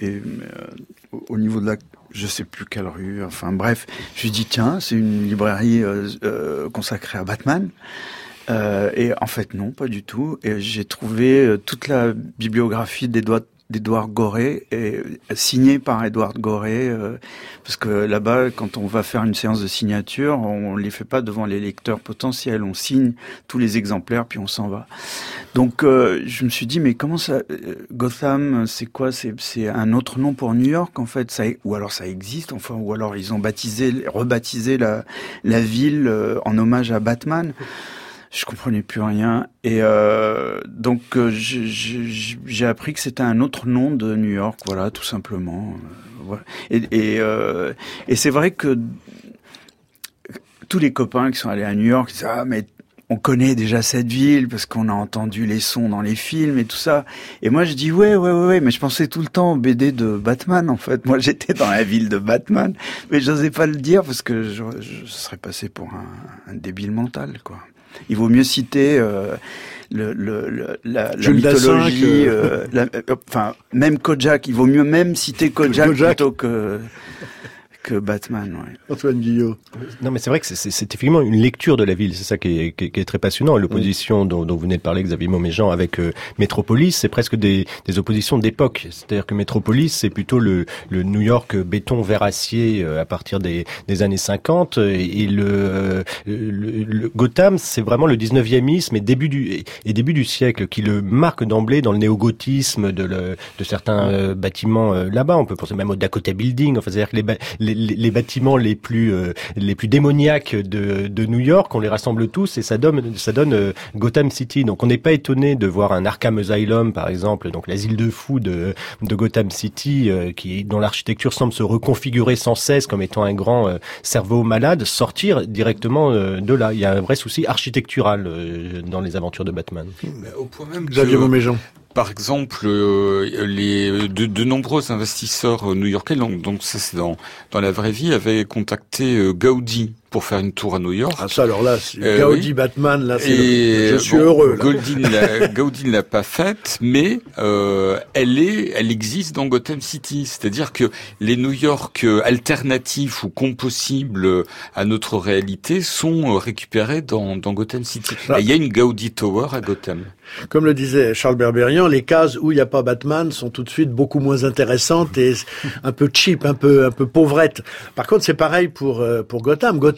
au niveau de je sais plus quelle rue. Enfin bref, je me suis dit tiens, c'est une librairie consacrée à Batman. Et en fait non, pas du tout. Et j'ai trouvé toute la bibliographie d'Edward Gorey, signée par Edward Gorey, parce que là-bas, quand on va faire une séance de signature, on les fait pas devant les lecteurs potentiels, on signe tous les exemplaires puis on s'en va. Donc je me suis dit mais comment ça, Gotham, c'est quoi, c'est un autre nom pour New York en fait, ou alors ça existe, enfin, ou alors ils ont rebaptisé la ville en hommage à Batman. Je comprenais plus rien et donc j'ai appris que c'était un autre nom de New York, voilà, tout simplement. Voilà. Et c'est vrai que tous les copains qui sont allés à New York disent ah mais on connaît déjà cette ville parce qu'on a entendu les sons dans les films et tout ça. Et moi je dis ouais, mais je pensais tout le temps au BD de Batman en fait. Moi j'étais dans la ville de Batman, mais j'osais pas le dire parce que je serais passé pour un débile mental quoi. Il vaut mieux citer la mythologie, enfin même Kojak. Il vaut mieux même citer Kojak plutôt que Batman. Ouais. Antoine Guillot. Non, mais c'est vrai que c'est effectivement une lecture de la ville. C'est ça qui est très passionnant. L'opposition dont vous venez de parler, Xavier Mauméjean, avec Metropolis, c'est presque des oppositions d'époque. C'est-à-dire que Metropolis, c'est plutôt le New York béton verre acier à partir des années 50, et le Gotham, c'est vraiment le 19e-isme et début du siècle qui le marque d'emblée dans le néo-gothisme de certains bâtiments là-bas. On peut penser même au Dakota Building. Enfin, c'est-à-dire que les bâtiments les plus démoniaques de New York, on les rassemble tous et ça donne Gotham City. Donc on n'est pas étonné de voir un Arkham Asylum par exemple, donc l'asile de fous de Gotham City, dont l'architecture semble se reconfigurer sans cesse comme étant un grand cerveau malade, sortir directement de là. Il y a un vrai souci architectural dans les aventures de Batman. Au point même Xavier Mauméjean. Par exemple, de nombreux investisseurs new-yorkais, donc ça c'est dans la vraie vie, avaient contacté Gaudi pour faire une tour à New York. Ah ça alors là, Gaudi oui. Batman, là je suis heureux. Gaudi ne l'a pas faite, mais elle existe dans Gotham City. C'est-à-dire que les New York alternatifs ou compossibles à notre réalité sont récupérés dans Gotham City. Et il y a une Gaudi Tower à Gotham. Comme le disait Charles Berberian, les cases où il n'y a pas Batman sont tout de suite beaucoup moins intéressantes et un peu cheap, un peu pauvrettes. Par contre, c'est pareil pour Gotham. Gotham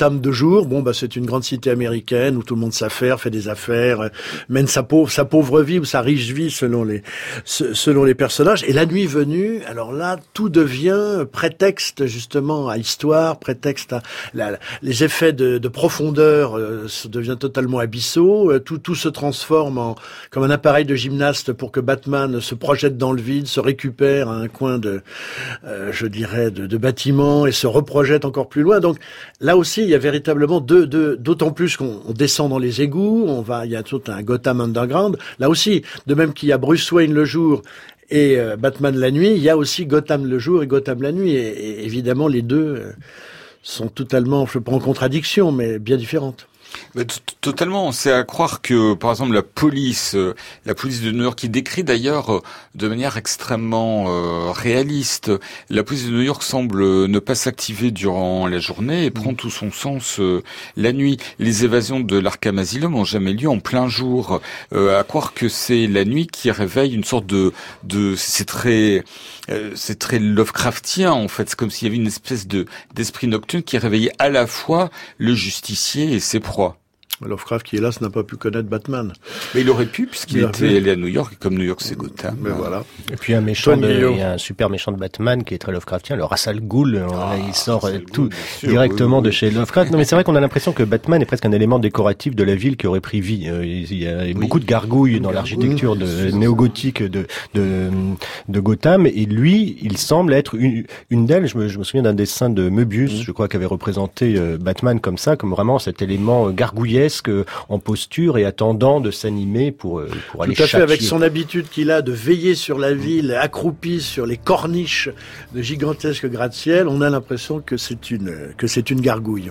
Gotham de jour, c'est une grande cité américaine où tout le monde s'affaire, fait des affaires, mène sa pauvre vie ou sa riche vie selon les personnages. Et la nuit venue, alors là, tout devient prétexte justement à l'histoire, prétexte à les effets de profondeur devient totalement abyssaux. Tout se transforme comme un appareil de gymnaste pour que Batman se projette dans le vide, se récupère à un coin de bâtiment et se reprojette encore plus loin. Donc là aussi, il y a véritablement d'autant plus qu'on descend dans les égouts, il y a tout un Gotham Underground. Là aussi, de même qu'il y a Bruce Wayne le jour et Batman la nuit, il y a aussi Gotham le jour et Gotham la nuit. Et évidemment, les deux sont totalement, je ne sais pas en contradiction, mais bien différentes. Totalement. C'est à croire que, par exemple, la police de New York, qui décrit d'ailleurs de manière extrêmement réaliste, la police de New York semble ne pas s'activer durant la journée et prend tout son sens la nuit. Les évasions de l'Arkham Asylum n'ont jamais lieu en plein jour. À croire que c'est la nuit qui réveille une sorte c'est très Lovecraftien en fait. C'est comme s'il y avait une espèce d'esprit nocturne qui réveillait à la fois le justicier et ses proies. Lovecraft, qui hélas n'a pas pu connaître Batman. Mais il aurait pu, puisqu'il était allé à New York, et comme New York c'est Gotham. Mais voilà. Et puis il y a un super méchant de Batman qui est très Lovecraftien, le Ra's al Ghul. Il sort tout directement de chez Lovecraft. Non, mais c'est vrai qu'on a l'impression que Batman est presque un élément décoratif de la ville qui aurait pris vie. Il y a beaucoup de gargouilles dans l'architecture néo-gothique de Gotham, et lui, il semble être une d'elles. Je me souviens d'un dessin de Möbius, je crois, qui avait représenté Batman comme ça, comme vraiment cet élément gargouillesque en posture et attendant de s'animer pour aller châtier. Tout à fait, avec son habitude qu'il a de veiller sur la ville, accroupi sur les corniches de gigantesques gratte-ciel, on a l'impression que c'est une gargouille.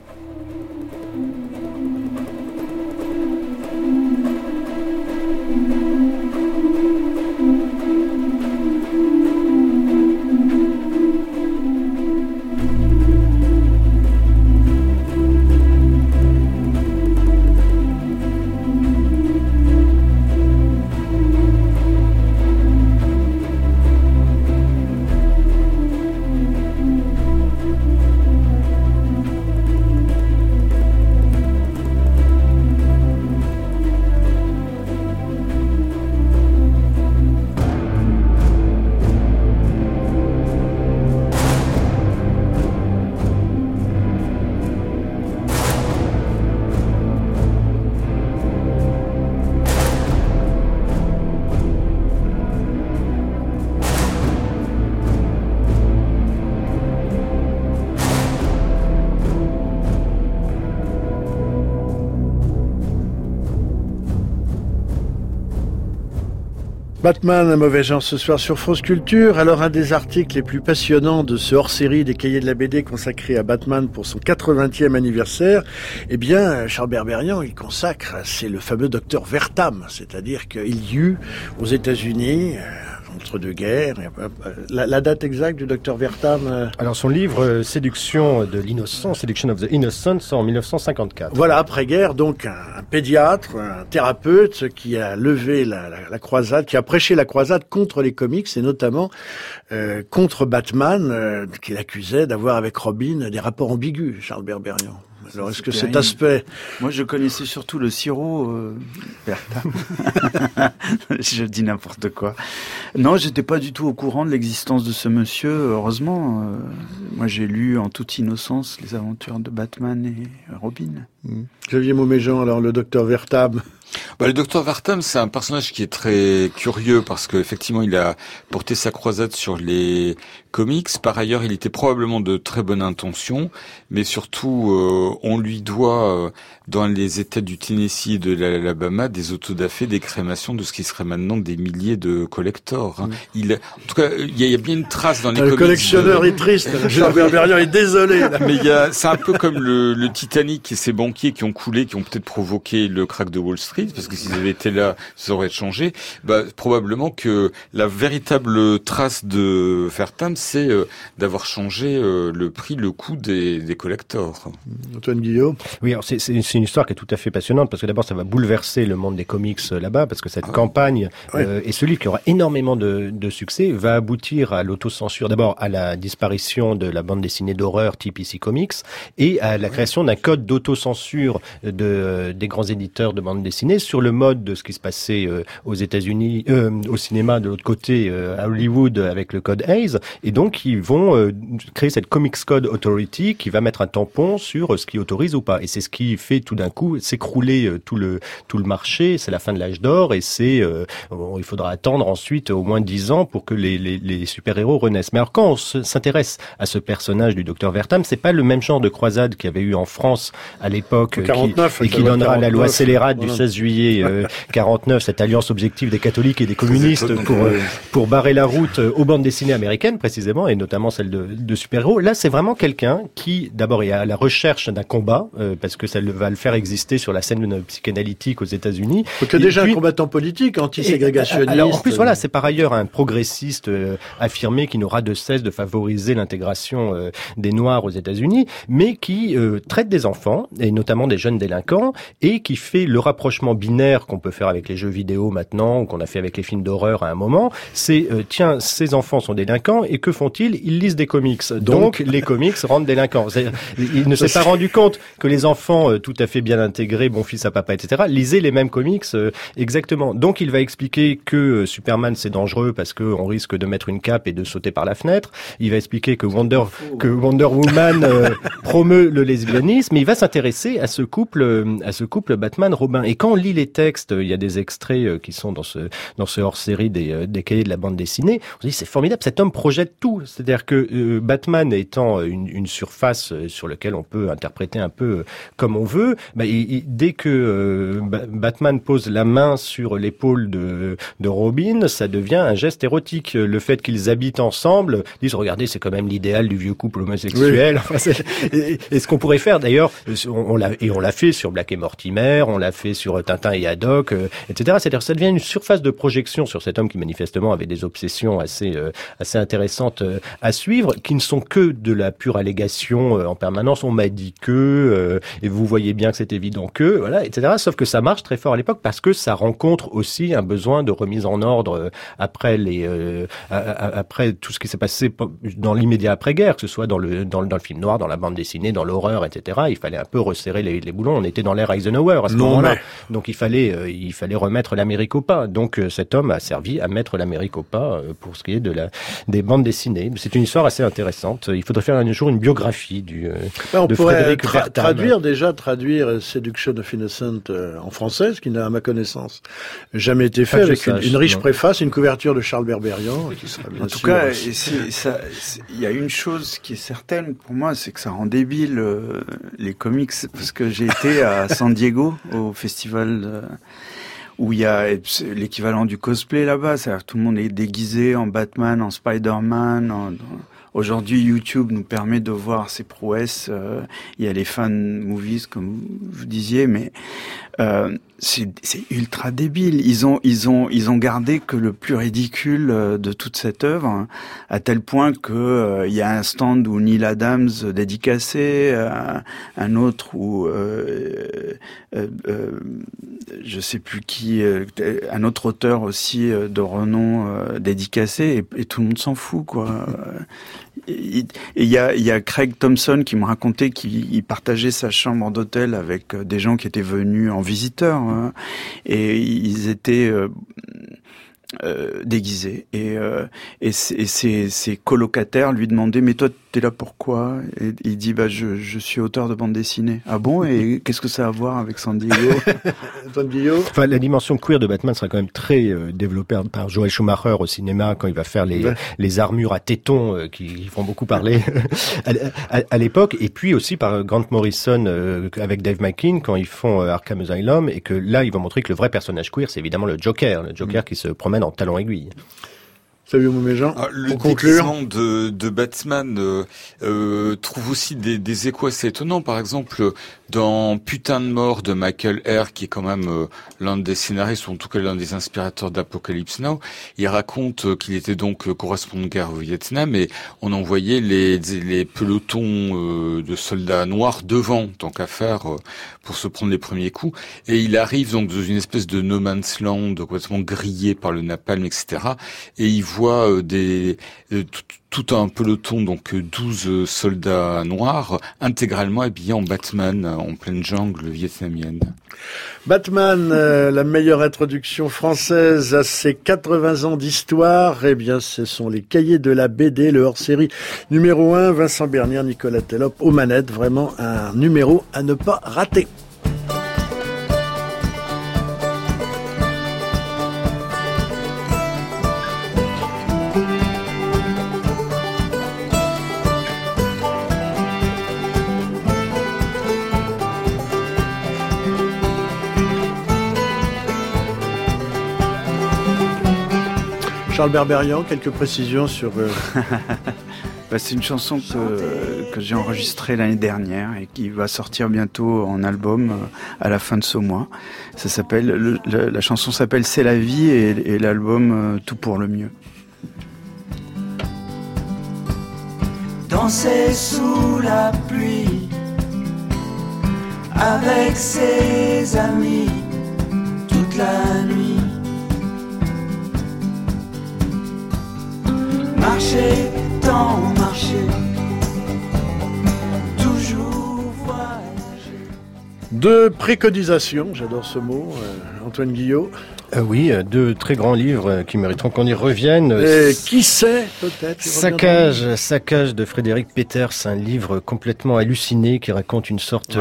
Batman, un mauvais genre ce soir sur France Culture. Alors, un des articles les plus passionnants de ce hors-série des Cahiers de la BD consacré à Batman pour son 80e anniversaire, Charles Berberian, il consacre, c'est le fameux docteur Vertam. C'est-à-dire qu'il y eut aux États-Unis, entre deux guerres, la date exacte du docteur Vertam. Alors, son livre Séduction de l'innocent, Seduction of the Innocent, en 1954. Voilà, après-guerre, donc un pédiatre, un thérapeute qui a levé la croisade, qui a prêché la croisade contre les comics et notamment contre Batman, qu'il accusait d'avoir avec Robin des rapports ambigus, Charles Berberian. Alors, est-ce que cet aspect... Moi, je connaissais surtout le sirop Bertha. Je dis n'importe quoi. Non, j'étais pas du tout au courant de l'existence de ce monsieur, heureusement. Moi, j'ai lu en toute innocence les aventures de Batman et Robin. Xavier Mauméjean, alors le docteur Vertam. Le docteur Vertam, c'est un personnage qui est très curieux parce qu'effectivement, il a porté sa croisade sur les comics. Par ailleurs, il était probablement de très bonne intention, mais surtout, on lui doit, dans les États du Tennessee et de l'Alabama, des autodafés, des crémations de ce qui serait maintenant des milliers de collectors. En tout cas, il y a bien une trace dans les comics. Le collectionneur est triste. Charles Berberian est désolé. Là. Mais c'est un peu comme le Titanic et ses banquiers qui ont coulé, qui ont peut-être provoqué le krach de Wall Street, parce que s'ils avaient été là, ça aurait changé. Probablement que la véritable trace de Wertham, c'est d'avoir changé le coût des collectors. Antoine Guillot. Oui, alors c'est une histoire qui est tout à fait passionnante parce que d'abord ça va bouleverser le monde des comics là-bas parce que cette campagne et ce livre qui aura énormément de succès va aboutir à l'autocensure, d'abord à la disparition de la bande dessinée d'horreur type IC Comics et à la création d'un code d'autocensure des grands éditeurs de bande dessinée sur le mode de ce qui se passait aux États-Unis, au cinéma de l'autre côté à Hollywood avec le code Hays, et donc ils vont créer cette Comics Code Authority qui va mettre un tampon sur ce qui autorise ou pas, et c'est ce qui fait tout d'un coup s'écrouler tout le marché. C'est la fin de l'âge d'or et il faudra attendre ensuite au moins 10 ans pour que les super-héros renaissent. Mais alors quand on s'intéresse à ce personnage du Dr Wertham, c'est pas le même genre de croisade qu'il y avait eu en France à l'époque qui donnera la loi scélérate du 16 juillet 49, cette alliance objective des catholiques et des communistes pour barrer la route aux bandes dessinées américaines précisément, et notamment celles de super-héros. Là, c'est vraiment quelqu'un qui d'abord est à la recherche d'un combat parce que ça va le faire exister sur la scène psychanalytique aux États-Unis. Donc il y a déjà un combattant politique anti-ségrégationniste. Alors en plus voilà, c'est par ailleurs un progressiste affirmé qui n'aura de cesse de favoriser l'intégration des Noirs aux États-Unis, mais qui traite des enfants et notamment des jeunes délinquants et qui fait le rapprochement binaire qu'on peut faire avec les jeux vidéo maintenant ou qu'on a fait avec les films d'horreur à un moment. C'est tiens, ces enfants sont délinquants et que font-ils? Ils lisent des comics. Donc les comics rendent délinquants. Il ne s'est pas rendu compte que les enfants tout à fait bien intégrés, bon fils à papa, etc., lisaient les mêmes comics exactement. Donc il va expliquer que Superman c'est dangereux parce que on risque de mettre une cape et de sauter par la fenêtre. Il va expliquer que Wonder Woman promeut le lesbianisme, mais il va s'intéresser à ce couple Batman-Robin. Et quand on lit les textes, il y a des extraits qui sont dans ce hors-série des cahiers de la bande dessinée. On se dit c'est formidable, cet homme projette tout. C'est-à-dire que Batman étant une surface sur laquelle on peut interpréter un peu comme on veut, dès que Batman pose la main sur l'épaule de Robin, ça devient un geste érotique. Le fait qu'ils habitent ensemble, disent regardez, c'est quand même l'idéal du vieux couple homosexuel. Oui. Enfin, et ce qu'on pourrait faire d'ailleurs, on l'a fait sur Black et Mortimer, on l'a fait sur Tintin et Haddock, etc. C'est-à-dire ça devient une surface de projection sur cet homme qui manifestement avait des obsessions assez intéressantes à suivre, qui ne sont que de la pure allégation en permanence. On m'a dit que, et vous voyez bien que c'est évident que, voilà, etc. Sauf que ça marche très fort à l'époque parce que ça rencontre aussi un besoin de remise en ordre après après tout ce qui s'est passé dans l'immédiat après-guerre, que ce soit dans le film noir, dans la bande dessinée, dans l'horreur, etc. Il fallait un peu resserrer les boulons. On était dans l'ère Eisenhower à ce moment-là. Donc il fallait remettre l'Amérique au pas. Donc cet homme a servi à mettre l'Amérique au pas pour ce qui est des bandes dessinées. C'est une histoire assez intéressante. Il faudrait faire un jour une biographie de Frédéric Wertham. Traduire Seduction of Innocent en français, ce qui n'a, à ma connaissance, jamais été fait, avec une riche préface, une couverture de Charles Berberian, qui serait bien sûr... En tout cas, il y a une chose qui est certaine pour moi, c'est que ça rend débile les comics, parce que j'ai été à San Diego, au festival où il y a l'équivalent du cosplay là-bas, c'est-à-dire tout le monde est déguisé en Batman, en Spider-Man, Aujourd'hui, YouTube nous permet de voir ces prouesses. Il y a les fan movies, comme vous disiez, mais c'est ultra débile. Ils ont gardé que le plus ridicule de toute cette œuvre, hein, à tel point que il y a un stand où Neil Adams dédicacé, un autre où je sais plus qui, un autre auteur aussi de renom dédicacé, et tout le monde s'en fout, quoi. Et il y a Craig Thompson qui me racontait qu'il partageait sa chambre d'hôtel avec des gens qui étaient venus en visiteur, hein, et ils étaient déguisés, et ses colocataires lui demandaient mais toi t'es là pourquoi? Et il dit je suis auteur de bande dessinée. Ah bon? Et qu'est-ce que ça a à voir avec San Diego? Enfin, la dimension queer de Batman sera quand même très développée par Joel Schumacher au cinéma quand il va faire les armures à tétons qui font beaucoup parler à l'époque, et puis aussi par Grant Morrison avec Dave McKean quand ils font Arkham Asylum, et que là ils vont montrer que le vrai personnage queer c'est évidemment le Joker qui se promène en talons aiguilles. Salut Moméjean. Le Pour conclure, déguisement de Batman trouve aussi des échos assez étonnants. Par exemple, dans Putain de mort de Michael Herr, qui est quand même l'un des scénaristes, ou en tout cas l'un des inspirateurs d'Apocalypse Now, il raconte qu'il était donc correspondant de guerre au Vietnam et on envoyait les pelotons de soldats noirs devant, tant qu'à faire, pour se prendre les premiers coups. Et il arrive donc dans une espèce de no man's land, complètement grillé par le napalm, etc. Et il voit tout un peloton, donc 12 soldats noirs, intégralement habillés en Batman, en pleine jungle vietnamienne. Batman, la meilleure introduction française à ces 80 ans d'histoire, eh bien, ce sont les Cahiers de la BD, le hors-série numéro 1, Vincent Bernier, Nicolas Tellop aux manettes, vraiment un numéro à ne pas rater. Charles Berberian, quelques précisions sur... C'est une chanson que j'ai enregistrée l'année dernière et qui va sortir bientôt en album à la fin de ce mois. Ça s'appelle, la chanson s'appelle C'est la vie et l'album Tout pour le mieux. Danser sous la pluie avec ses amis toute la nuit. Marcher, tant marcher, toujours voyager. Deux préconisations, j'adore ce mot, Antoine Guillot. Oui, deux très grands livres qui mériteront qu'on y revienne. Et qui sait, peut-être. Saccage de Frédéric Peters, un livre complètement halluciné qui raconte une sorte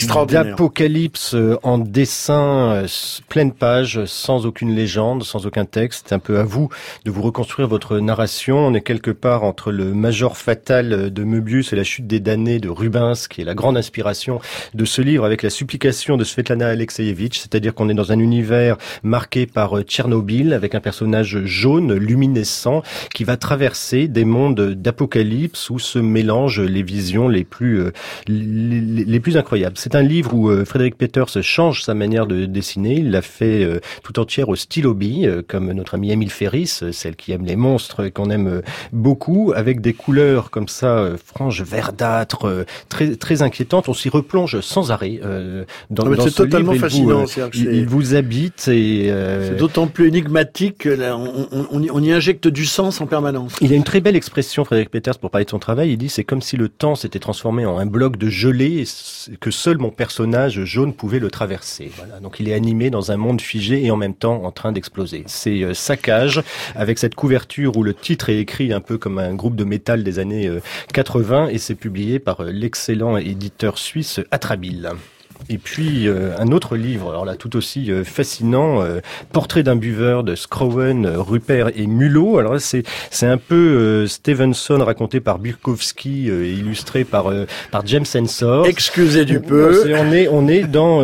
d'apocalypse en dessin, pleine page, sans aucune légende, sans aucun texte. Un peu à vous de vous reconstruire votre narration. On est quelque part entre le Major fatal de Möbius et la chute des damnés de Rubens, qui est la grande inspiration de ce livre, avec la supplication de Svetlana Alexievitch, c'est-à-dire qu'on est dans un univers marqué par Tchernobyl, avec un personnage jaune, luminescent, qui va traverser des mondes d'apocalypse où se mélangent les visions les plus incroyables. C'est un livre où Frédéric Peters change sa manière de dessiner. Il l'a fait tout entière au stylo bille, comme notre ami Émile Ferris, celle qui aime les monstres et qu'on aime beaucoup, avec des couleurs comme ça, franches, verdâtres, très, très inquiétantes. On s'y replonge sans arrêt dans ce livre. C'est totalement fascinant. Il vous habite et c'est d'autant plus énigmatique que là, on y injecte du sens en permanence. Il a une très belle expression, Frédéric Peters, pour parler de son travail. Il dit, c'est comme si le temps s'était transformé en un bloc de gelée et que seul mon personnage jaune pouvait le traverser. Voilà. Donc il est animé dans un monde figé et en même temps en train d'exploser. C'est Saccage, avec cette couverture où le titre est écrit un peu comme un groupe de métal des années 80 et c'est publié par l'excellent éditeur suisse Atrabile. Et puis un autre livre, alors là tout aussi fascinant, Portrait d'un buveur de Scrowen, Rupert et Mulot. Alors là c'est un peu Stevenson raconté par Bukowski et illustré par James Ensor. Excusez du peu. On est dans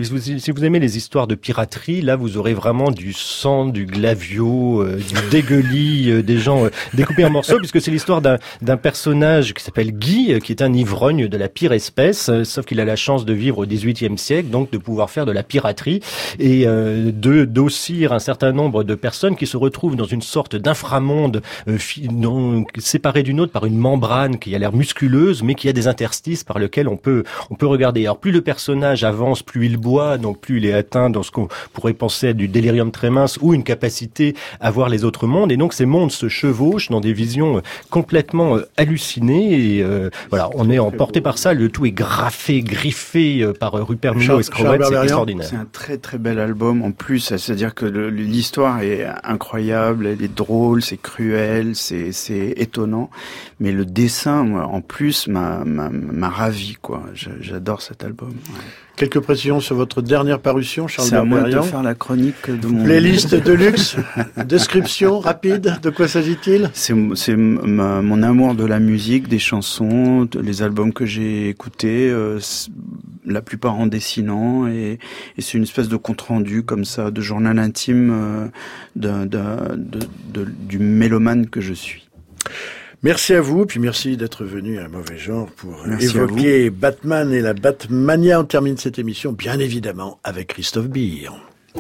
si vous aimez les histoires de piraterie, là vous aurez vraiment du sang, du glavio, du dégueulis, des gens découpés en morceaux, puisque c'est l'histoire d'un personnage qui s'appelle Guy, qui est un ivrogne de la pire espèce, sauf qu'il a la chance de vivre au XVIIIe siècle, donc de pouvoir faire de la piraterie et d'ossir un certain nombre de personnes qui se retrouvent dans une sorte d'inframonde séparé d'une autre par une membrane qui a l'air musculeuse, mais qui a des interstices par lesquels on peut regarder. Alors plus le personnage avance, plus il boit, donc plus il est atteint dans ce qu'on pourrait penser à du délirium très mince ou une capacité à voir les autres mondes. Et donc ces mondes se chevauchent dans des visions complètement hallucinées. Et voilà, on est emporté par ça. Le tout est griffé par Rupert Mulot et Scrowen, c'est extraordinaire. C'est un très très bel album en plus, c'est-à-dire que l'histoire est incroyable, elle est drôle, c'est cruel, c'est étonnant, mais le dessin, moi, en plus, m'a ravi, quoi. J'adore cet album. Ouais. Quelques précisions sur votre dernière parution, Charles Berberian. C'est à moi de faire la chronique de mon... Playlist de luxe, description rapide, de quoi s'agit-il? C'est mon amour de la musique, des chansons, les albums que j'ai écoutés. la plupart en dessinant, et c'est une espèce de compte-rendu comme ça, de journal intime du mélomane que je suis. Merci à vous, puis merci d'être venu à Mauvais Genre pour évoquer Batman et la Batmania. On termine cette émission, bien évidemment, avec Christophe Beer.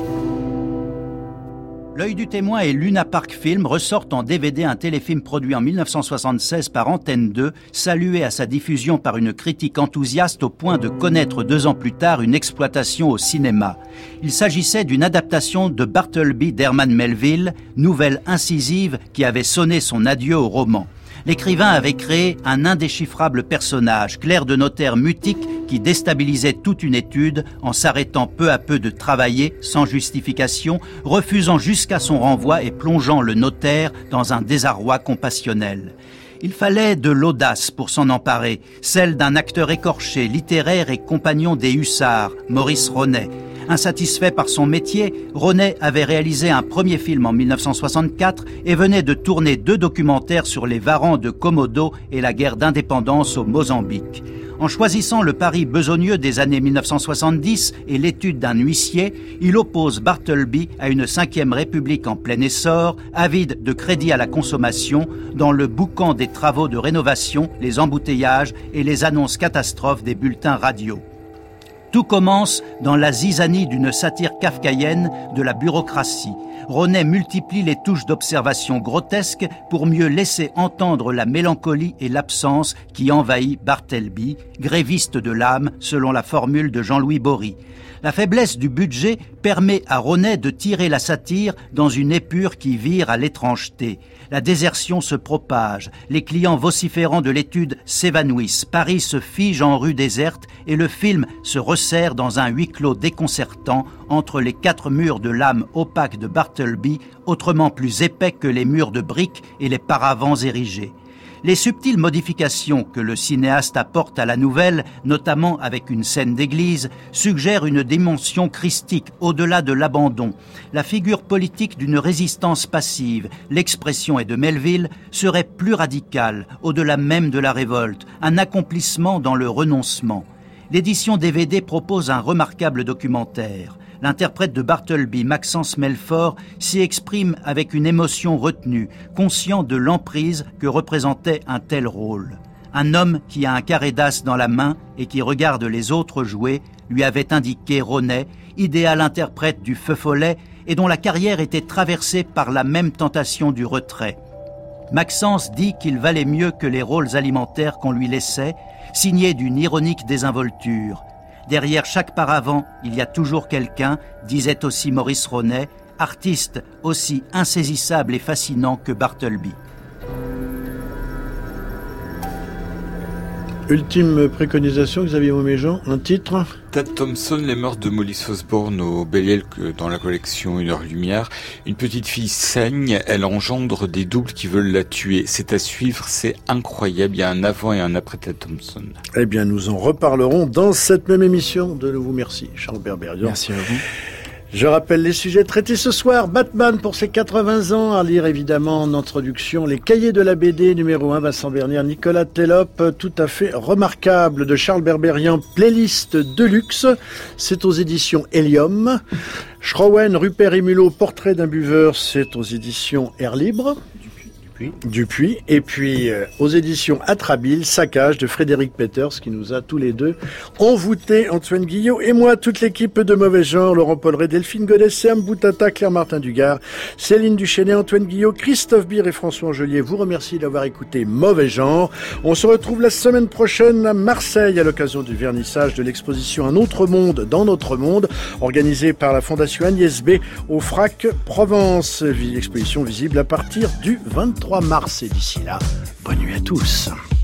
L'œil du témoin et Luna Park Film ressortent en DVD un téléfilm produit en 1976 par Antenne 2, salué à sa diffusion par une critique enthousiaste au point de connaître 2 ans plus tard une exploitation au cinéma. Il s'agissait d'une adaptation de Bartleby d'Herman Melville, nouvelle incisive qui avait sonné son adieu au roman. L'écrivain avait créé un indéchiffrable personnage, clerc de notaire mutique qui déstabilisait toute une étude en s'arrêtant peu à peu de travailler sans justification, refusant jusqu'à son renvoi et plongeant le notaire dans un désarroi compassionnel. Il fallait de l'audace pour s'en emparer, celle d'un acteur écorché, littéraire et compagnon des hussards, Maurice Ronet. Insatisfait par son métier, Ronet avait réalisé un premier film en 1964 et venait de tourner 2 documentaires sur les varans de Komodo et la guerre d'indépendance au Mozambique. En choisissant le Paris besogneux des années 1970 et l'étude d'un huissier, il oppose Bartleby à une 5e République en plein essor, avide de crédit à la consommation, dans le boucan des travaux de rénovation, les embouteillages et les annonces catastrophes des bulletins radio. Tout commence dans la zizanie d'une satire kafkaïenne de la bureaucratie. Ronet multiplie les touches d'observation grotesques pour mieux laisser entendre la mélancolie et l'absence qui envahit Bartleby, gréviste de l'âme selon la formule de Jean-Louis Bory. La faiblesse du budget permet à Ronet de tirer la satire dans une épure qui vire à l'étrangeté. La désertion se propage, les clients vociférants de l'étude s'évanouissent, Paris se fige en rue déserte et le film se resserre dans un huis clos déconcertant entre les 4 murs de l'âme opaque de Bartleby, autrement plus épais que les murs de briques et les paravents érigés. Les subtiles modifications que le cinéaste apporte à la nouvelle, notamment avec une scène d'église, suggèrent une dimension christique au-delà de l'abandon. La figure politique d'une résistance passive, l'expression est de Melville, serait plus radicale, au-delà même de la révolte, un accomplissement dans le renoncement. L'édition DVD propose un remarquable documentaire. L'interprète de Bartleby, Maxence Melfort, s'y exprime avec une émotion retenue, conscient de l'emprise que représentait un tel rôle. Un homme qui a un carré d'as dans la main et qui regarde les autres jouer, lui avait indiqué Ronet, idéal interprète du feu follet et dont la carrière était traversée par la même tentation du retrait. Maxence dit qu'il valait mieux que les rôles alimentaires qu'on lui laissait, signés d'une ironique désinvolture. Derrière chaque paravent, il y a toujours quelqu'un, disait aussi Maurice Ronet, artiste aussi insaisissable et fascinant que Bartleby. Ultime préconisation, Xavier Mauméjean, un titre ? Tad Thompson, les meurtres de Molly Osborne au Bélier dans la collection Une heure lumière. Une petite fille saigne, elle engendre des doubles qui veulent la tuer. C'est à suivre, c'est incroyable. Il y a un avant et un après Tad Thompson. Eh bien, nous en reparlerons dans cette même émission. De nouveau, merci Charles Berberian. Merci à vous. Je rappelle les sujets traités ce soir. Batman pour ses 80 ans. À lire évidemment en introduction les cahiers de la BD numéro 1, Vincent Bernier, Nicolas Telope, tout à fait remarquable de Charles Berberian, playlist Deluxe. C'est aux éditions Helium. Schrowen, Rupert et Mulot, portrait d'un buveur, c'est aux éditions Air Libre. Dupuis. Et puis aux éditions Atrabile, Saccage de Frédéric Peters qui nous a tous les deux envoûtés, Antoine Guillot et moi, toute l'équipe de Mauvais Genre, Laurent Polleret, Delphine Godet, Sam Boutata, Claire-Martin Dugard, Céline Duchesnay, Antoine Guillot, Christophe Beer et François Angelier vous remercie d'avoir écouté Mauvais Genre. On se retrouve la semaine prochaine à Marseille à l'occasion du vernissage de l'exposition Un autre monde dans notre monde, organisée par la Fondation Agnès B au FRAC Provence. Exposition visible à partir du 23 mars. Et d'ici là, bonne nuit à tous.